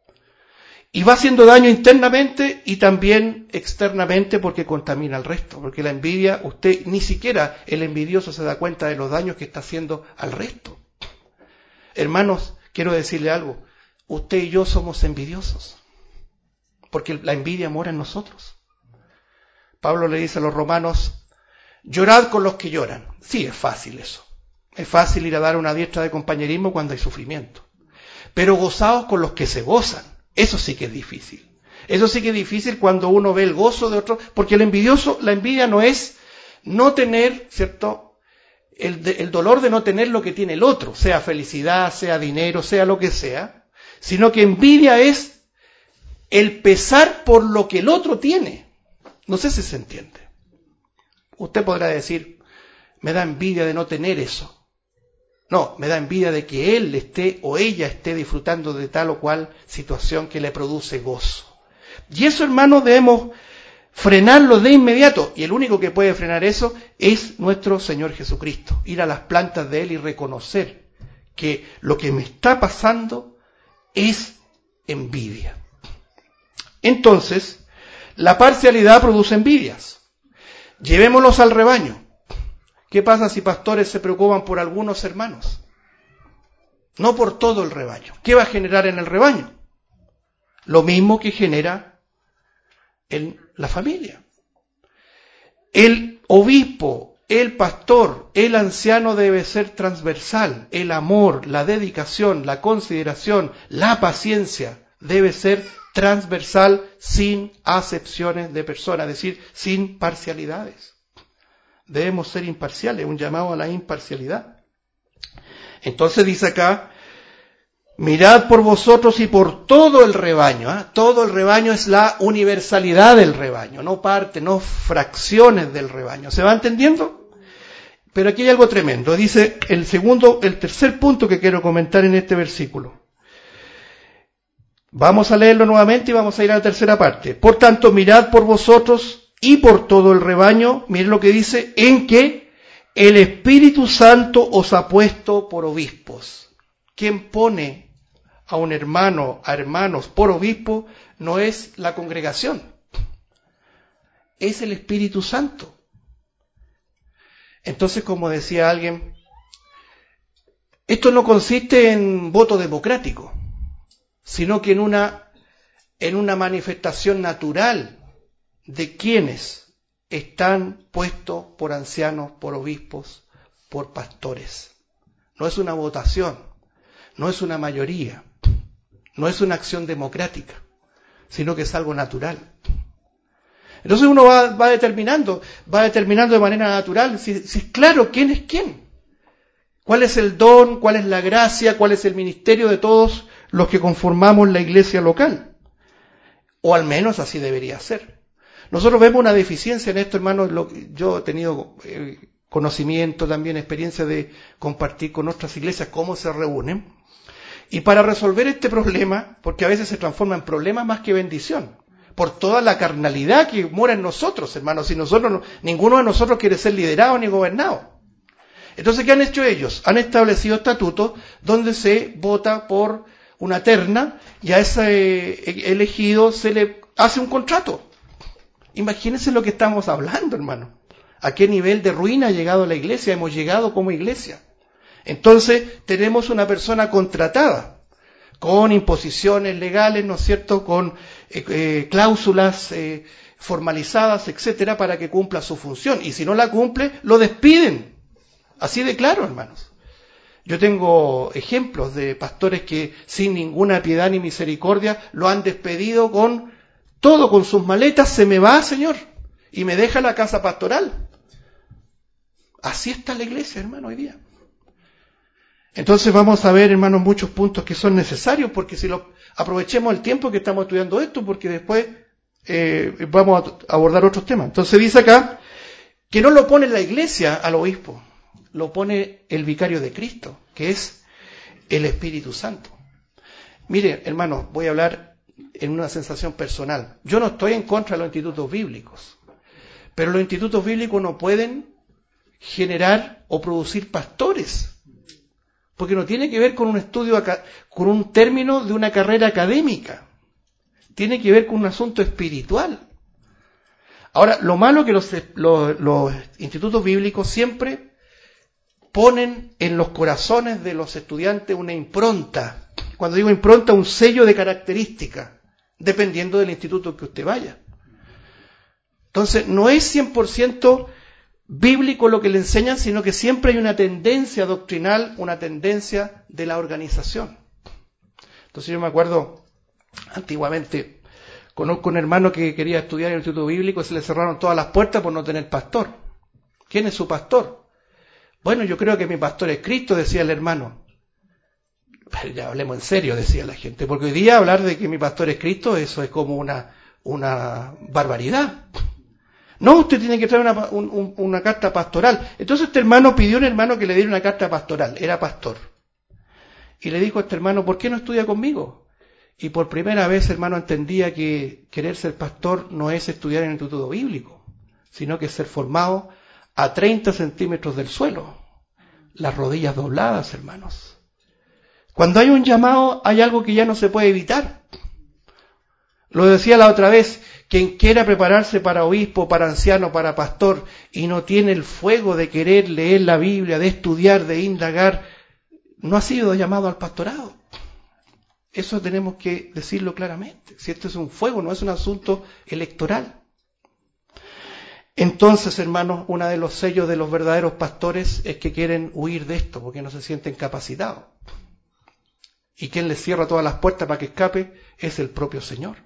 Y va haciendo daño internamente y también externamente porque contamina al resto. Porque la envidia, usted ni siquiera el envidioso se da cuenta de los daños que está haciendo al resto. Hermanos, quiero decirle algo. Usted y yo somos envidiosos. Porque la envidia mora en nosotros. Pablo le dice a los romanos, llorad con los que lloran. Sí, es fácil eso. Es fácil ir a dar una diestra de compañerismo cuando hay sufrimiento. Pero gozaos con los que se gozan. Eso sí que es difícil. Eso sí que es difícil cuando uno ve el gozo de otro, porque el envidioso, la envidia no es no tener, ¿cierto? El, de, el dolor de no tener lo que tiene el otro, sea felicidad, sea dinero, sea lo que sea, sino que envidia es el pesar por lo que el otro tiene. No sé si se entiende. Usted podrá decir, me da envidia de no tener eso. No, me da envidia de que él esté o ella esté disfrutando de tal o cual situación que le produce gozo. Y eso, hermanos, debemos frenarlo de inmediato. Y el único que puede frenar eso es nuestro Señor Jesucristo. Ir a las plantas de Él y reconocer que lo que me está pasando es envidia. Entonces, la parcialidad produce envidias. Llevémoslos al rebaño. ¿Qué pasa si pastores se preocupan por algunos hermanos? No por todo el rebaño. ¿Qué va a generar en el rebaño? Lo mismo que genera en la familia. El obispo, el pastor, el anciano debe ser transversal. El amor, la dedicación, la consideración, la paciencia debe ser transversal sin acepciones de personas, es decir, sin parcialidades. Debemos ser imparciales, un llamado a la imparcialidad. Entonces dice acá, mirad por vosotros y por todo el rebaño. ¿eh? Todo el rebaño es la universalidad del rebaño, no parte, no fracciones del rebaño. ¿Se va entendiendo? Pero aquí hay algo tremendo. Dice el segundo, el tercer punto que quiero comentar en este versículo. Vamos a leerlo nuevamente y vamos a ir a la tercera parte. Por tanto, mirad por vosotros y por todo el rebaño, miren lo que dice, en que el Espíritu Santo os ha puesto por obispos. Quien pone a un hermano, a hermanos por obispo, no es la congregación, es el Espíritu Santo. Entonces, como decía alguien, esto no consiste en voto democrático, sino que en una, en una manifestación natural de quienes están puestos por ancianos, por obispos, por pastores. No es una votación, no es una mayoría, no es una acción democrática, sino que es algo natural. Entonces uno va, va determinando, va determinando de manera natural si, si es claro quién es quién. ¿Cuál es el don? ¿Cuál es la gracia? ¿Cuál es el ministerio de todos los que conformamos la iglesia local? O al menos así debería ser. Nosotros vemos una deficiencia en esto, hermanos. Lo, yo he tenido eh, conocimiento, también experiencia de compartir con otras iglesias cómo se reúnen. Y para resolver este problema, porque a veces se transforma en problema más que bendición, por toda la carnalidad que mora en nosotros, hermanos. Si nosotros, ninguno de nosotros quiere ser liderado ni gobernado. Entonces, ¿qué han hecho ellos? Han establecido estatutos donde se vota por una terna y a ese elegido se le hace un contrato. Imagínense lo que estamos hablando, hermano. ¿A qué nivel de ruina ha llegado la iglesia? Hemos llegado como iglesia. Entonces, tenemos una persona contratada con imposiciones legales, ¿no es cierto?, con eh, eh, cláusulas eh, formalizadas, etcétera, para que cumpla su función. Y si no la cumple, lo despiden. Así de claro, hermanos. Yo tengo ejemplos de pastores que sin ninguna piedad ni misericordia lo han despedido con todo, con sus maletas, se me va, Señor, y me deja la casa pastoral. Así está la iglesia, hermano, hoy día. Entonces vamos a ver, hermanos, muchos puntos que son necesarios, porque si lo aprovechemos el tiempo que estamos estudiando esto, porque después eh, vamos a abordar otros temas. Entonces dice acá que no lo pone la iglesia al obispo, lo pone el vicario de Cristo, que es el Espíritu Santo. Mire, hermanos, voy a hablar en una sensación personal. Yo no estoy en contra de los institutos bíblicos, pero los institutos bíblicos no pueden generar o producir pastores, porque no tiene que ver con un estudio, con un término de una carrera académica. Tiene que ver con un asunto espiritual. Ahora, lo malo es que los, los, los institutos bíblicos siempre ponen en los corazones de los estudiantes una impronta. Cuando digo impronta, un sello de característica, dependiendo del instituto que usted vaya. Entonces, no es cien por ciento bíblico lo que le enseñan, sino que siempre hay una tendencia doctrinal, una tendencia de la organización. Entonces yo me acuerdo, antiguamente, conozco un hermano que quería estudiar en el instituto bíblico y se le cerraron todas las puertas por no tener pastor. ¿Quién es su pastor? Bueno, yo creo que mi pastor es Cristo, decía el hermano. Pero ya hablemos en serio, decía la gente, porque hoy día hablar de que mi pastor es Cristo, eso es como una, una barbaridad. No, usted tiene que traer una, un, una carta pastoral. Entonces este hermano pidió a un hermano que le diera una carta pastoral. Era pastor. Y le dijo a este hermano, ¿por qué no estudia conmigo? Y por primera vez, hermano, entendía que querer ser pastor no es estudiar en el instituto bíblico, sino que es ser formado a treinta centímetros del suelo. Las rodillas dobladas, hermanos. Cuando hay un llamado, hay algo que ya no se puede evitar. Lo decía la otra vez, quien quiera prepararse para obispo, para anciano, para pastor, y no tiene el fuego de querer leer la Biblia, de estudiar, de indagar, no ha sido llamado al pastorado. Eso tenemos que decirlo claramente. Si esto es un fuego, no es un asunto electoral. Entonces, hermanos, uno de los sellos de los verdaderos pastores es que quieren huir de esto, porque no se sienten capacitados. Y quien les cierra todas las puertas para que escape es el propio Señor.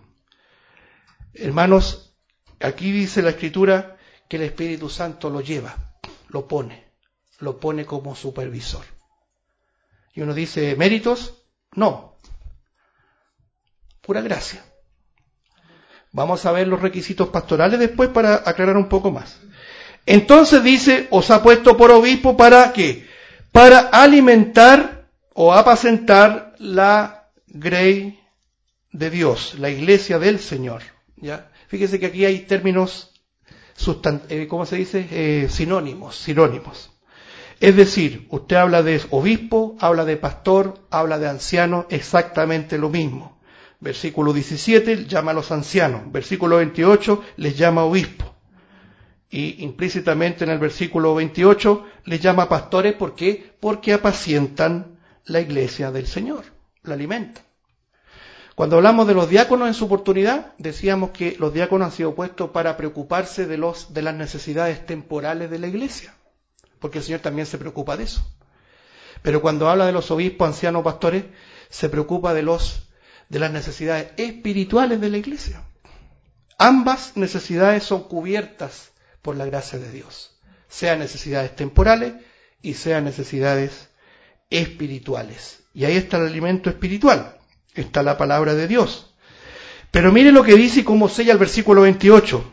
Hermanos, aquí dice la Escritura que el Espíritu Santo lo lleva, lo pone, lo pone como supervisor. Y uno dice, ¿méritos? No, pura gracia. Vamos a ver los requisitos pastorales después para aclarar un poco más. Entonces dice, os ha puesto por obispo para ¿qué? Para alimentar o apacentar la grey de Dios, la iglesia del Señor. ¿Ya? Fíjese que aquí hay términos, sustant- eh, ¿cómo se dice? Eh, sinónimos, sinónimos. Es decir, usted habla de obispo, habla de pastor, habla de anciano, exactamente lo mismo. Versículo diecisiete llama a los ancianos, versículo veintiocho les llama obispo. Y implícitamente en el versículo veintiocho les llama pastores, ¿por qué? Porque apacientan la iglesia del Señor, la alimentan. Cuando hablamos de los diáconos en su oportunidad, decíamos que los diáconos han sido puestos para preocuparse de, los, de las necesidades temporales de la iglesia, porque el Señor también se preocupa de eso. Pero cuando habla de los obispos, ancianos, pastores, se preocupa de, los, de las necesidades espirituales de la iglesia. Ambas necesidades son cubiertas por la gracia de Dios, sean necesidades temporales y sean necesidades espirituales. Y ahí está el alimento espiritual. Está la palabra de Dios. Pero mire lo que dice y cómo sella el versículo veintiocho.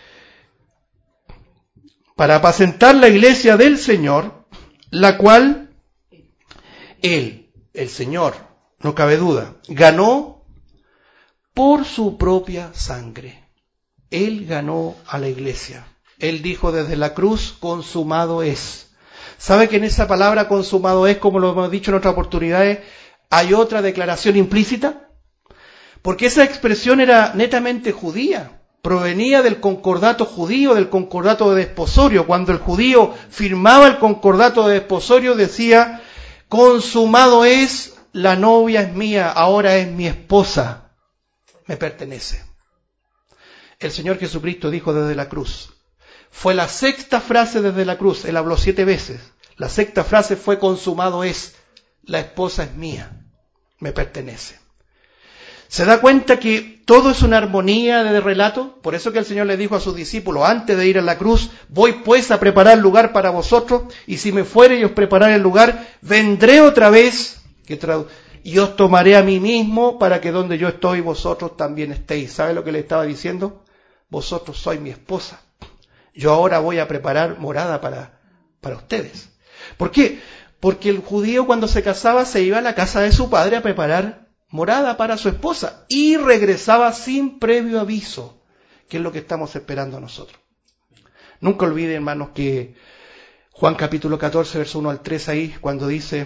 Para apacentar la iglesia del Señor, la cual Él, el Señor, no cabe duda, ganó por su propia sangre. Él ganó a la iglesia. Él dijo desde la cruz, consumado es. ¿Sabe que en esa palabra consumado es, como lo hemos dicho en otras oportunidades, hay otra declaración implícita? Porque esa expresión era netamente judía, provenía del concordato judío, del concordato de desposorio. Cuando el judío firmaba el concordato de desposorio decía, consumado es, la novia es mía, ahora es mi esposa, me pertenece. El Señor Jesucristo dijo desde la cruz. Fue la sexta frase desde la cruz, Él habló siete veces. La sexta frase fue consumado es, la esposa es mía, me pertenece. ¿Se da cuenta que todo es una armonía de relato? Por eso que el Señor le dijo a sus discípulos, antes de ir a la cruz, voy pues a preparar lugar para vosotros, y si me fuere y os prepararé el lugar, vendré otra vez, que tradu- y os tomaré a mí mismo, para que donde yo estoy, vosotros también estéis. ¿Sabe lo que le estaba diciendo? Vosotros sois mi esposa. Yo ahora voy a preparar morada para, para ustedes. ¿Por qué? Porque el judío cuando se casaba se iba a la casa de su padre a preparar morada para su esposa y regresaba sin previo aviso, que es lo que estamos esperando nosotros. Nunca olviden, hermanos, que Juan capítulo catorce, verso uno al tres, ahí, cuando dice,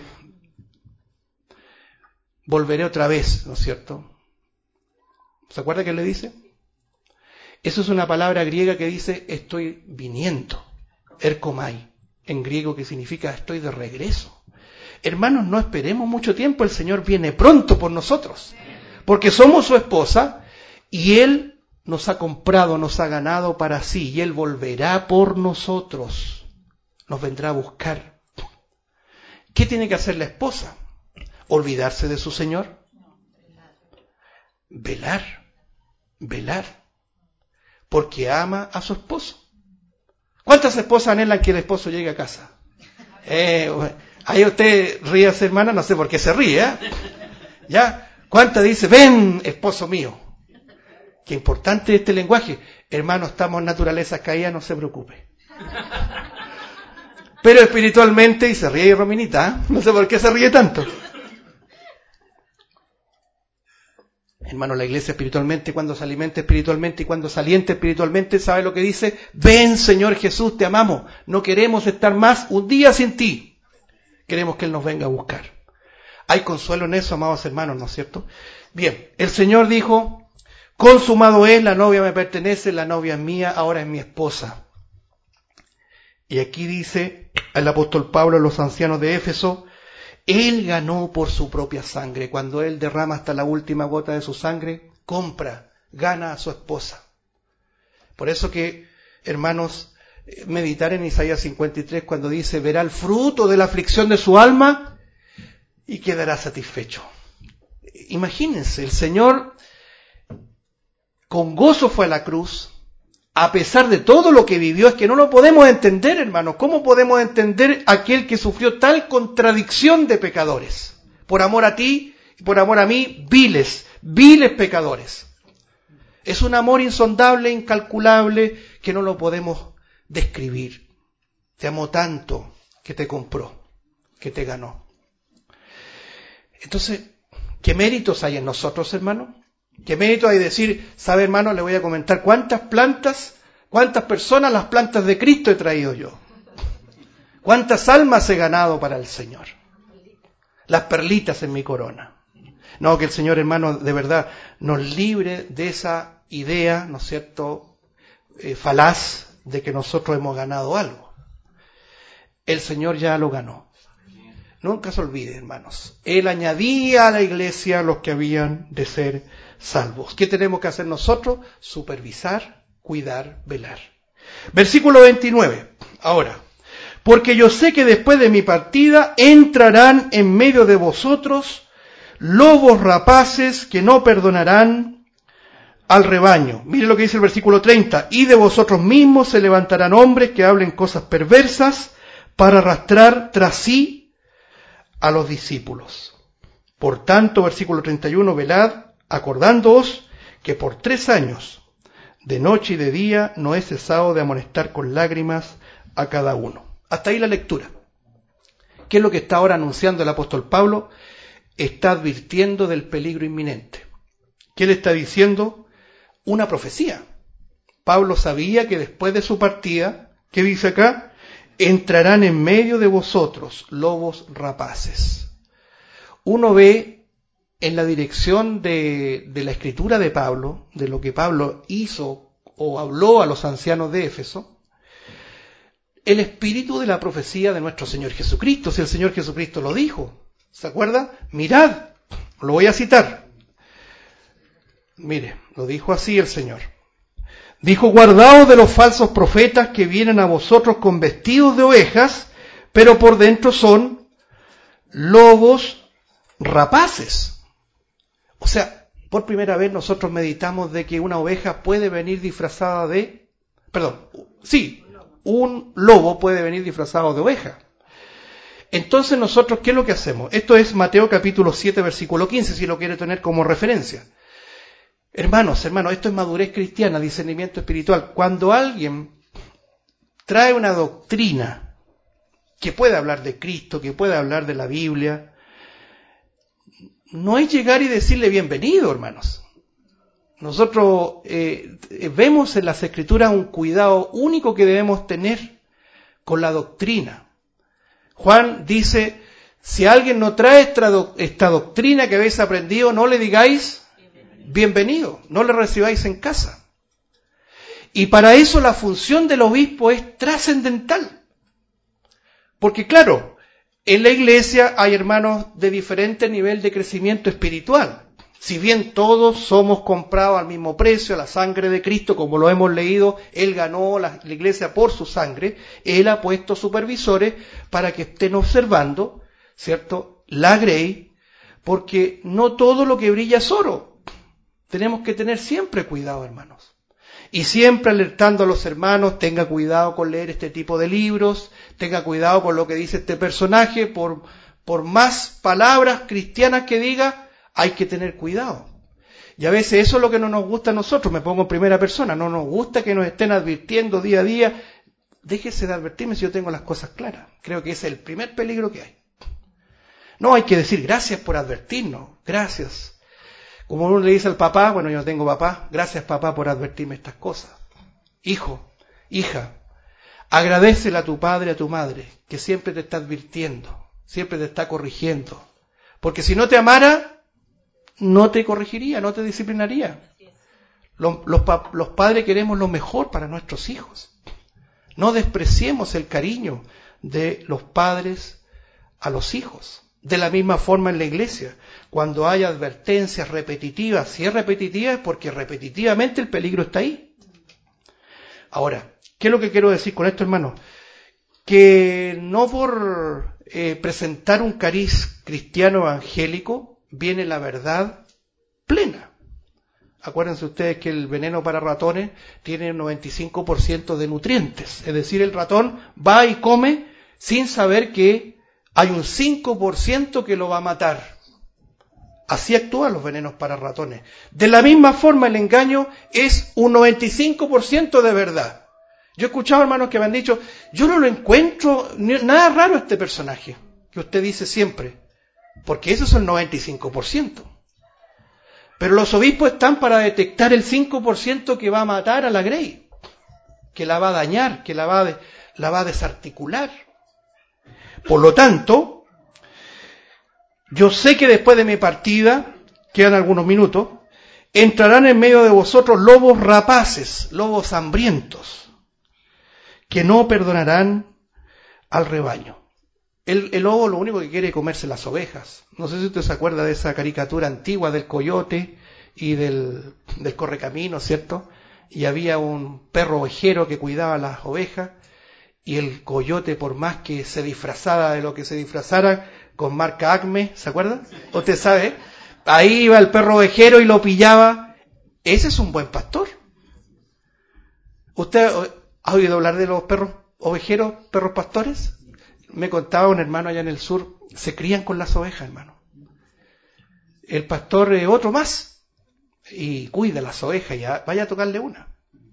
volveré otra vez, ¿no es cierto? ¿Se acuerda qué le dice? Eso es una palabra griega que dice, estoy viniendo, erkomai, en griego, que significa estoy de regreso. Hermanos, no esperemos mucho tiempo, el Señor viene pronto por nosotros, porque somos su esposa y Él nos ha comprado, nos ha ganado para sí, y Él volverá por nosotros, nos vendrá a buscar. ¿Qué tiene que hacer la esposa? ¿Olvidarse de su Señor? Velar, velar, porque ama a su esposo. ¿Cuántas esposas anhelan que el esposo llegue a casa? Eh, bueno, ahí usted ríe, hermana, no sé por qué se ríe, ¿eh? ¿Ya? ¿Cuántas dice, ven, esposo mío? Qué importante este lenguaje. Hermano, estamos en naturalezas caídas, no se preocupe. Pero espiritualmente, y se ríe Rominita, ¿eh? No sé por qué se ríe tanto. Hermano, la iglesia espiritualmente, cuando se alimenta espiritualmente y cuando se alienta espiritualmente, ¿sabe lo que dice? Ven, Señor Jesús, te amamos. No queremos estar más un día sin ti. Queremos que Él nos venga a buscar. Hay consuelo en eso, amados hermanos, ¿no es cierto? Bien, el Señor dijo, consumado es, la novia me pertenece, la novia es mía, ahora es mi esposa. Y aquí dice el apóstol Pablo a los ancianos de Éfeso, Él ganó por su propia sangre. Cuando Él derrama hasta la última gota de su sangre, compra, gana a su esposa. Por eso que, hermanos, meditar en Isaías cincuenta y tres cuando dice, verá el fruto de la aflicción de su alma y quedará satisfecho. Imagínense, el Señor con gozo fue a la cruz, a pesar de todo lo que vivió. Es que no lo podemos entender, hermanos. ¿Cómo podemos entender aquel que sufrió tal contradicción de pecadores? Por amor a ti y por amor a mí, viles, viles pecadores. Es un amor insondable, incalculable, que no lo podemos describir. Te amó tanto que te compró, que te ganó. Entonces, ¿qué méritos hay en nosotros, hermano? ¿Qué mérito hay de decir, sabe, hermano, le voy a comentar cuántas plantas, cuántas personas las plantas de Cristo he traído yo? ¿Cuántas almas he ganado para el Señor? Las perlitas en mi corona. No, que el Señor, hermano, de verdad nos libre de esa idea, ¿no es cierto?, eh, falaz de que nosotros hemos ganado algo. El Señor ya lo ganó. Nunca se olvide, hermanos. Él añadía a la iglesia los que habían de ser salvos. ¿Qué tenemos que hacer nosotros? Supervisar, cuidar, velar. Versículo veintinueve. Ahora, porque yo sé que después de mi partida entrarán en medio de vosotros lobos rapaces que no perdonarán al rebaño. Mire lo que dice el versículo treinta. Y de vosotros mismos se levantarán hombres que hablen cosas perversas para arrastrar tras sí a los discípulos. Por tanto, versículo treinta y uno, velad, acordándoos que por tres años, de noche y de día, no he cesado de amonestar con lágrimas a cada uno. Hasta ahí la lectura. ¿Qué es lo que está ahora anunciando el apóstol Pablo? Está advirtiendo del peligro inminente. ¿Qué le está diciendo? Una profecía. Pablo sabía que después de su partida, ¿qué dice acá? Entrarán en medio de vosotros lobos rapaces. Uno ve en la dirección de, de la escritura de Pablo, de lo que Pablo hizo o habló a los ancianos de Éfeso, el espíritu de la profecía de nuestro Señor Jesucristo. Si el Señor Jesucristo lo dijo, ¿se acuerda? Mirad, lo voy a citar. Mire, lo dijo así el Señor. Dijo, guardaos de los falsos profetas que vienen a vosotros con vestidos de ovejas, pero por dentro son lobos rapaces. O sea, por primera vez nosotros meditamos de que una oveja puede venir disfrazada de... Perdón, sí, un lobo puede venir disfrazado de oveja. Entonces nosotros, ¿qué es lo que hacemos? Esto es Mateo capítulo siete, versículo quince, si lo quiere tener como referencia. Hermanos, hermanos, esto es madurez cristiana, discernimiento espiritual. Cuando alguien trae una doctrina que puede hablar de Cristo, que puede hablar de la Biblia, no es llegar y decirle bienvenido, hermanos. Nosotros eh, vemos en las Escrituras un cuidado único que debemos tener con la doctrina. Juan dice, si alguien no trae esta, do- esta doctrina que habéis aprendido, no le digáis bienvenido, no le recibáis en casa. Y para eso la función del obispo es trascendental. Porque claro, en la iglesia hay hermanos de diferente nivel de crecimiento espiritual. Si bien todos somos comprados al mismo precio, a la sangre de Cristo, como lo hemos leído, Él ganó la, la iglesia por su sangre, Él ha puesto supervisores para que estén observando, ¿cierto?, la grey, porque no todo lo que brilla es oro. Tenemos que tener siempre cuidado, hermanos. Y siempre alertando a los hermanos, tenga cuidado con leer este tipo de libros, tenga cuidado con lo que dice este personaje, por, por más palabras cristianas que diga, hay que tener cuidado. Y a veces eso es lo que no nos gusta a nosotros, me pongo en primera persona, no nos gusta que nos estén advirtiendo día a día. Déjese de advertirme si yo tengo las cosas claras. Creo que ese es el primer peligro que hay. No, hay que decir gracias por advertirnos, gracias. Como uno le dice al papá, bueno, yo no tengo papá, gracias papá por advertirme estas cosas. Hijo, hija, agradécele a tu padre, a tu madre, que siempre te está advirtiendo, siempre te está corrigiendo. Porque si no te amara, no te corregiría, no te disciplinaría. Los, los, los padres queremos lo mejor para nuestros hijos. No despreciemos el cariño de los padres a los hijos. De la misma forma en la iglesia, cuando hay advertencias repetitivas, si es repetitiva es porque repetitivamente el peligro está ahí. Ahora, ¿qué es lo que quiero decir con esto, hermano? Que no por eh, presentar un cariz cristiano evangélico viene la verdad plena. Acuérdense ustedes que el veneno para ratones tiene un noventa y cinco por ciento de nutrientes, es decir, el ratón va y come sin saber que hay un cinco por ciento que lo va a matar. Así actúan los venenos para ratones. De la misma forma, el engaño es un noventa y cinco por ciento de verdad Yo he escuchado hermanos que me han dicho, yo no lo encuentro ni, nada raro este personaje, que usted dice siempre, porque eso es el noventa y cinco por ciento. Pero los obispos están para detectar el cinco por ciento que va a matar a la Grey, que la va a dañar, que la va a, la va a desarticular. Por lo tanto, yo sé que después de mi partida, quedan algunos minutos, entrarán en medio de vosotros lobos rapaces, lobos hambrientos, que no perdonarán al rebaño. El, el lobo lo único que quiere es comerse las ovejas. No sé si usted se acuerda de esa caricatura antigua del coyote y del, del correcamino, ¿cierto? Y había un perro ovejero que cuidaba las ovejas, y el coyote, por más que se disfrazara de lo que se disfrazara, con marca Acme, ¿se acuerda? Usted sabe, ahí iba el perro ovejero y lo pillaba. Ese es un buen pastor. ¿Usted ha oído hablar de los perros ovejeros, perros pastores? Me contaba un hermano allá en el sur, se crían con las ovejas, hermano. El pastor es otro más, y cuida las ovejas, y vaya a tocarle una.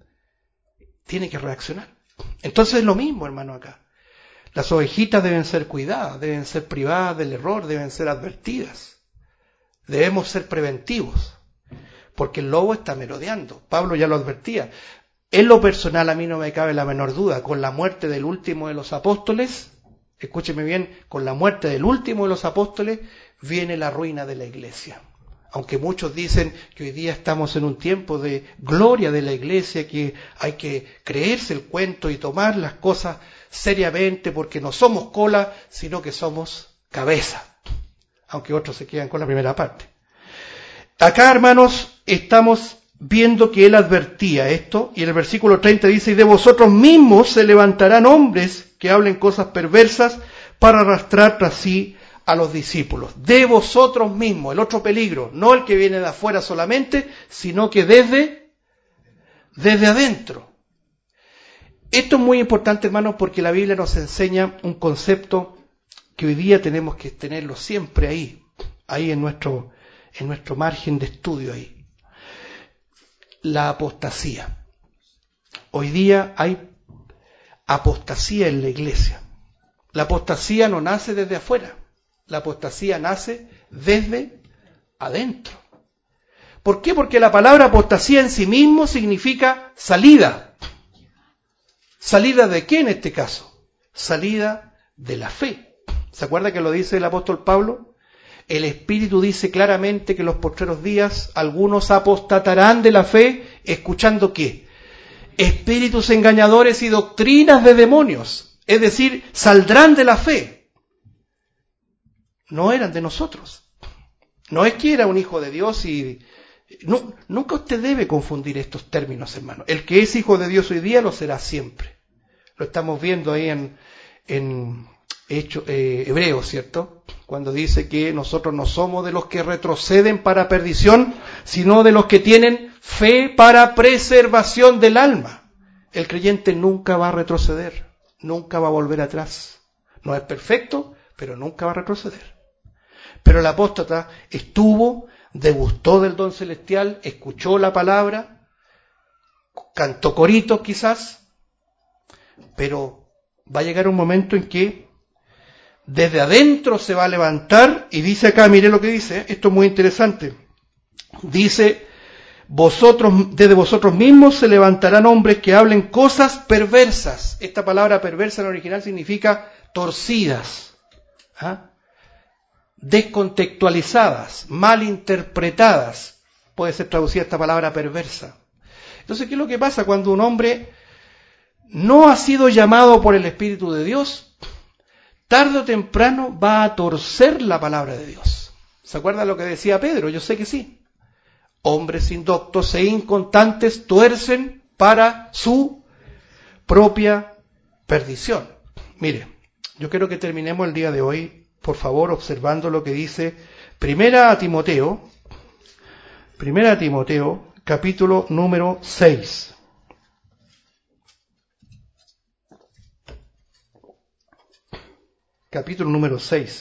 Tiene que reaccionar. Entonces es lo mismo, hermano, acá. Las ovejitas deben ser cuidadas, deben ser privadas del error, deben ser advertidas. Debemos ser preventivos, porque el lobo está merodeando. Pablo ya lo advertía. En lo personal, a mí no me cabe la menor duda, con la muerte del último de los apóstoles, escúcheme bien, con la muerte del último de los apóstoles, viene la ruina de la iglesia. Aunque muchos dicen que hoy día estamos en un tiempo de gloria de la iglesia, que hay que creerse el cuento y tomar las cosas seriamente, porque no somos cola, sino que somos cabeza. Aunque otros se quedan con la primera parte. Acá, hermanos, estamos viendo que él advertía esto, y en el versículo treinta dice, y de vosotros mismos se levantarán hombres que hablen cosas perversas para arrastrar tras sí a los discípulos. De vosotros mismos, el otro peligro, no el que viene de afuera solamente, sino que desde, desde adentro. Esto es muy importante, hermanos, porque la Biblia nos enseña un concepto que hoy día tenemos que tenerlo siempre ahí, ahí en nuestro, en nuestro margen de estudio ahí. La apostasía. Hoy día hay apostasía en la iglesia. La apostasía no nace desde afuera. La apostasía nace desde adentro. ¿Por qué? Porque la palabra apostasía en sí mismo significa salida. ¿Salida de qué en este caso? Salida de la fe. ¿Se acuerda que lo dice el apóstol Pablo? El Espíritu dice claramente que en los postreros días algunos apostatarán de la fe, escuchando ¿qué? Espíritus engañadores y doctrinas de demonios. Es decir, saldrán de la fe. No eran de nosotros. No es que era un hijo de Dios y... No, nunca usted debe confundir estos términos, hermano. El que es hijo de Dios hoy día lo será siempre. Lo estamos viendo ahí en, en Hecho, eh, Hebreos, ¿cierto? Cuando dice que nosotros no somos de los que retroceden para perdición, sino de los que tienen fe para preservación del alma. El creyente nunca va a retroceder, nunca va a volver atrás. No es perfecto, pero nunca va a retroceder. Pero el apóstata estuvo, degustó del don celestial, escuchó la palabra, cantó coritos quizás, pero va a llegar un momento en que desde adentro se va a levantar, y dice acá, mire lo que dice, esto es muy interesante, dice, vosotros, desde vosotros mismos se levantarán hombres que hablen cosas perversas. Esta palabra perversa en el original significa torcidas, ¿ah? Descontextualizadas, malinterpretadas. Puede ser traducida esta palabra perversa. Entonces, ¿qué es lo que pasa cuando un hombre no ha sido llamado por el Espíritu de Dios? Tarde o temprano va a torcer la palabra de Dios. ¿Se acuerdan lo que decía Pedro? Yo sé que sí. Hombres indoctos e inconstantes tuercen para su propia perdición. Mire, yo quiero que terminemos el día de hoy, por favor, observando lo que dice Primera a Timoteo, Primera a Timoteo, capítulo número seis. Capítulo número seis.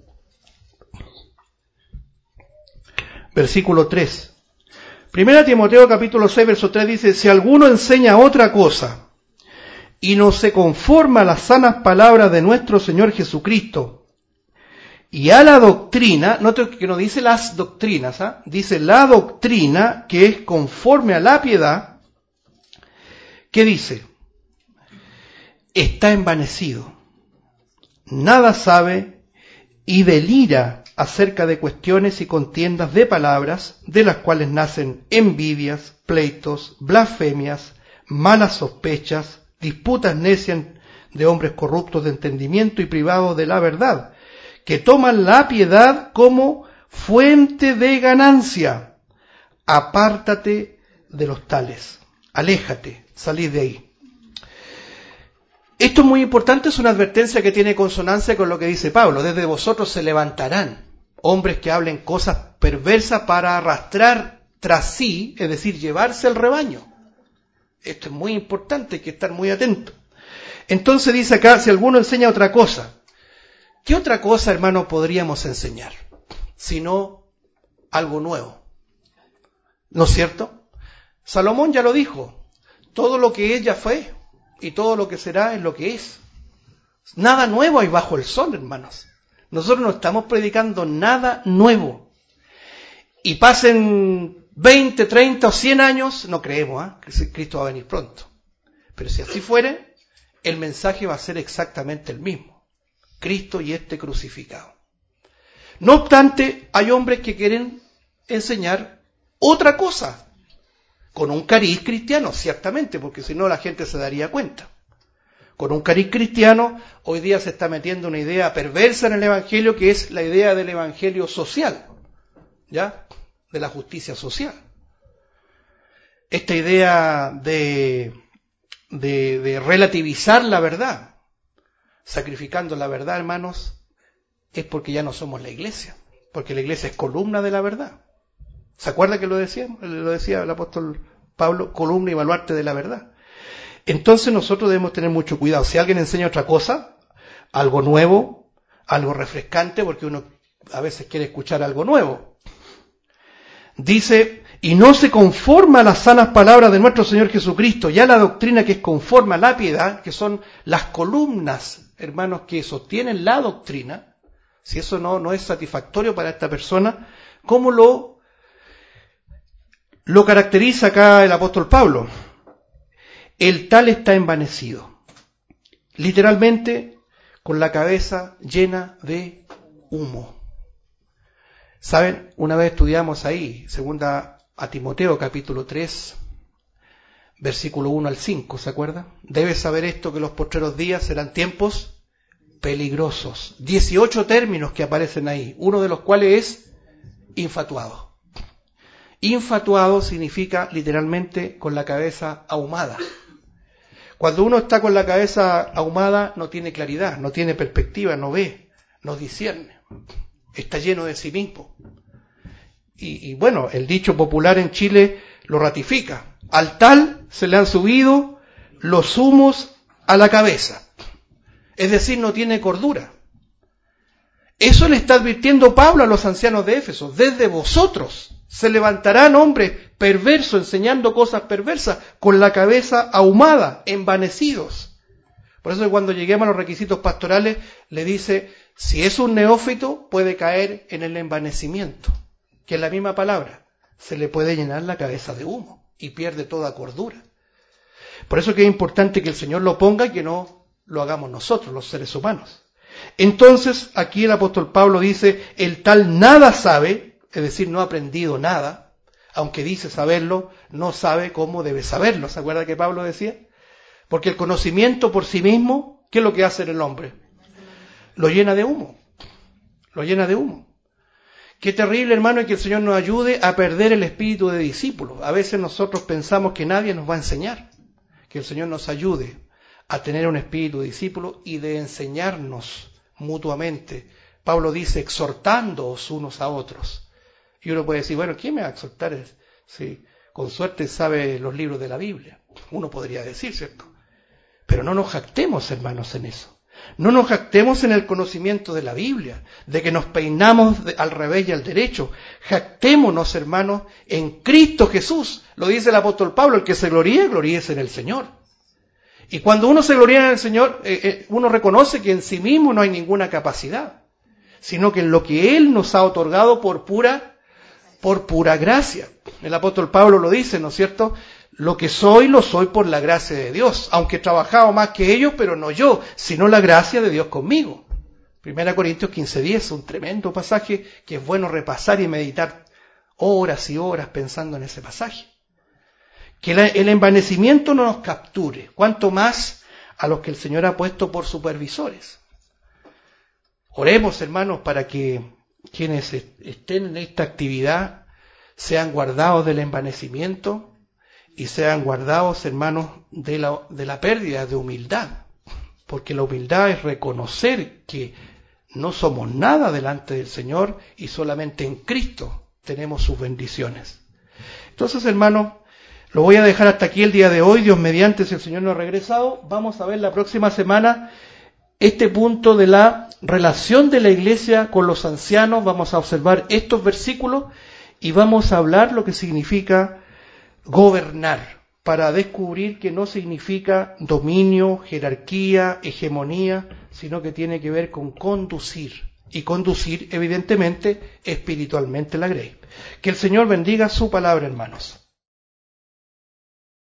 Versículo tres. Primera Timoteo, capítulo seis, verso tres dice, si alguno enseña otra cosa y no se conforma a las sanas palabras de nuestro Señor Jesucristo y a la doctrina, note que no dice las doctrinas, ¿eh? Dice la doctrina que es conforme a la piedad, ¿qué dice? Está envanecido, nada sabe y delira acerca de cuestiones y contiendas de palabras, de las cuales nacen envidias, pleitos, blasfemias, malas sospechas, disputas necias de hombres corruptos de entendimiento y privados de la verdad, que toman la piedad como fuente de ganancia. Apártate de los tales, aléjate, salid de ahí. Esto es muy importante, es una advertencia que tiene consonancia con lo que dice Pablo. Desde vosotros se levantarán hombres que hablen cosas perversas para arrastrar tras sí, es decir, llevarse el rebaño. Esto es muy importante, hay que estar muy atento. Entonces dice acá, si alguno enseña otra cosa, ¿qué otra cosa, hermano, podríamos enseñar? Sino algo nuevo. ¿No es cierto? Salomón ya lo dijo, todo lo que es ya fue, y todo lo que será es lo que es. Nada nuevo hay bajo el sol, hermanos. Nosotros no estamos predicando nada nuevo. Y pasen veinte, treinta o cien años, no creemos, ¿eh? que Cristo va a venir pronto. Pero si así fuere, el mensaje va a ser exactamente el mismo. Cristo y este crucificado. No obstante, hay hombres que quieren enseñar otra cosa, con un cariz cristiano, ciertamente, porque si no la gente se daría cuenta. Con un cariz cristiano, hoy día se está metiendo una idea perversa en el Evangelio, que es la idea del Evangelio social, ¿ya? De la justicia social. Esta idea de, de, de relativizar la verdad, sacrificando la verdad, hermanos, es porque ya no somos la iglesia, porque la iglesia es columna de la verdad. ¿Se acuerda que lo decía? Lo decía el apóstol Pablo, columna y baluarte de la verdad. Entonces nosotros debemos tener mucho cuidado. Si alguien enseña otra cosa, algo nuevo, algo refrescante, porque uno a veces quiere escuchar algo nuevo. Dice, y no se conforma a las sanas palabras de nuestro Señor Jesucristo, ya la doctrina que es conforme a la piedad, que son las columnas, hermanos, que sostienen la doctrina. Si eso no, no es satisfactorio para esta persona, ¿cómo lo Lo caracteriza acá el apóstol Pablo? El tal está envanecido, literalmente con la cabeza llena de humo. ¿Saben? Una vez estudiamos ahí, segunda a Timoteo capítulo tres, versículo uno al cinco, ¿se acuerda? Debes saber esto, que los postreros días serán tiempos peligrosos. dieciocho términos que aparecen ahí, uno de los cuales es infatuado. Infatuado significa literalmente con la cabeza ahumada. Cuando uno está con la cabeza ahumada no tiene claridad, no tiene perspectiva, no ve, no discierne. Está lleno de sí mismo. Y, y bueno, el dicho popular en Chile lo ratifica. Al tal se le han subido los humos a la cabeza. Es decir, no tiene cordura. Eso le está advirtiendo Pablo a los ancianos de Éfeso. Desde vosotros se levantarán hombres perversos enseñando cosas perversas, con la cabeza ahumada, envanecidos. Por eso cuando lleguemos a los requisitos pastorales, le dice, si es un neófito, puede caer en el envanecimiento, que es la misma palabra. Se le puede llenar la cabeza de humo y pierde toda cordura. Por eso que es importante que el Señor lo ponga y que no lo hagamos nosotros, los seres humanos. Entonces, aquí el apóstol Pablo dice, el tal nada sabe, es decir, no ha aprendido nada, aunque dice saberlo, no sabe cómo debe saberlo. ¿Se acuerda que Pablo decía? Porque el conocimiento por sí mismo, ¿qué es lo que hace el hombre? Lo llena de humo, lo llena de humo. Qué terrible, hermano, es que el Señor nos ayude a perder el espíritu de discípulo. A veces nosotros pensamos que nadie nos va a enseñar, que el Señor nos ayude a tener un espíritu de discípulo y de enseñarnos mutuamente. Pablo dice, exhortándoos unos a otros. Y uno puede decir, bueno, ¿quién me va a exhortar? Si con suerte sabe los libros de la Biblia. Uno podría decir, ¿cierto? Pero no nos jactemos, hermanos, en eso. No nos jactemos en el conocimiento de la Biblia, de que nos peinamos de, al revés y al derecho. Jactémonos, hermanos, en Cristo Jesús. Lo dice el apóstol Pablo, el que se gloríe, gloríese en el Señor. Y cuando uno se gloria en el Señor, eh, eh, uno reconoce que en sí mismo no hay ninguna capacidad, sino que en lo que Él nos ha otorgado por pura, por pura gracia. El apóstol Pablo lo dice, ¿no es cierto? Lo que soy, lo soy por la gracia de Dios, aunque he trabajado más que ellos, pero no yo, sino la gracia de Dios conmigo. Primera Corintios quince diez, un tremendo pasaje que es bueno repasar y meditar horas y horas pensando en ese pasaje. Que la, el envanecimiento no nos capture, cuanto más a los que el Señor ha puesto por supervisores. Oremos, hermanos, para que quienes estén en esta actividad sean guardados del envanecimiento y sean guardados, hermanos, de la, de la pérdida de humildad. Porque la humildad es reconocer que no somos nada delante del Señor y solamente en Cristo tenemos sus bendiciones. Entonces, hermanos, lo voy a dejar hasta aquí el día de hoy. Dios mediante, si el Señor no ha regresado, vamos a ver la próxima semana este punto de la relación de la iglesia con los ancianos. Vamos a observar estos versículos y vamos a hablar lo que significa gobernar, para descubrir que no significa dominio, jerarquía, hegemonía, sino que tiene que ver con conducir. Y conducir, evidentemente, espiritualmente la grey. Que el Señor bendiga su palabra, hermanos.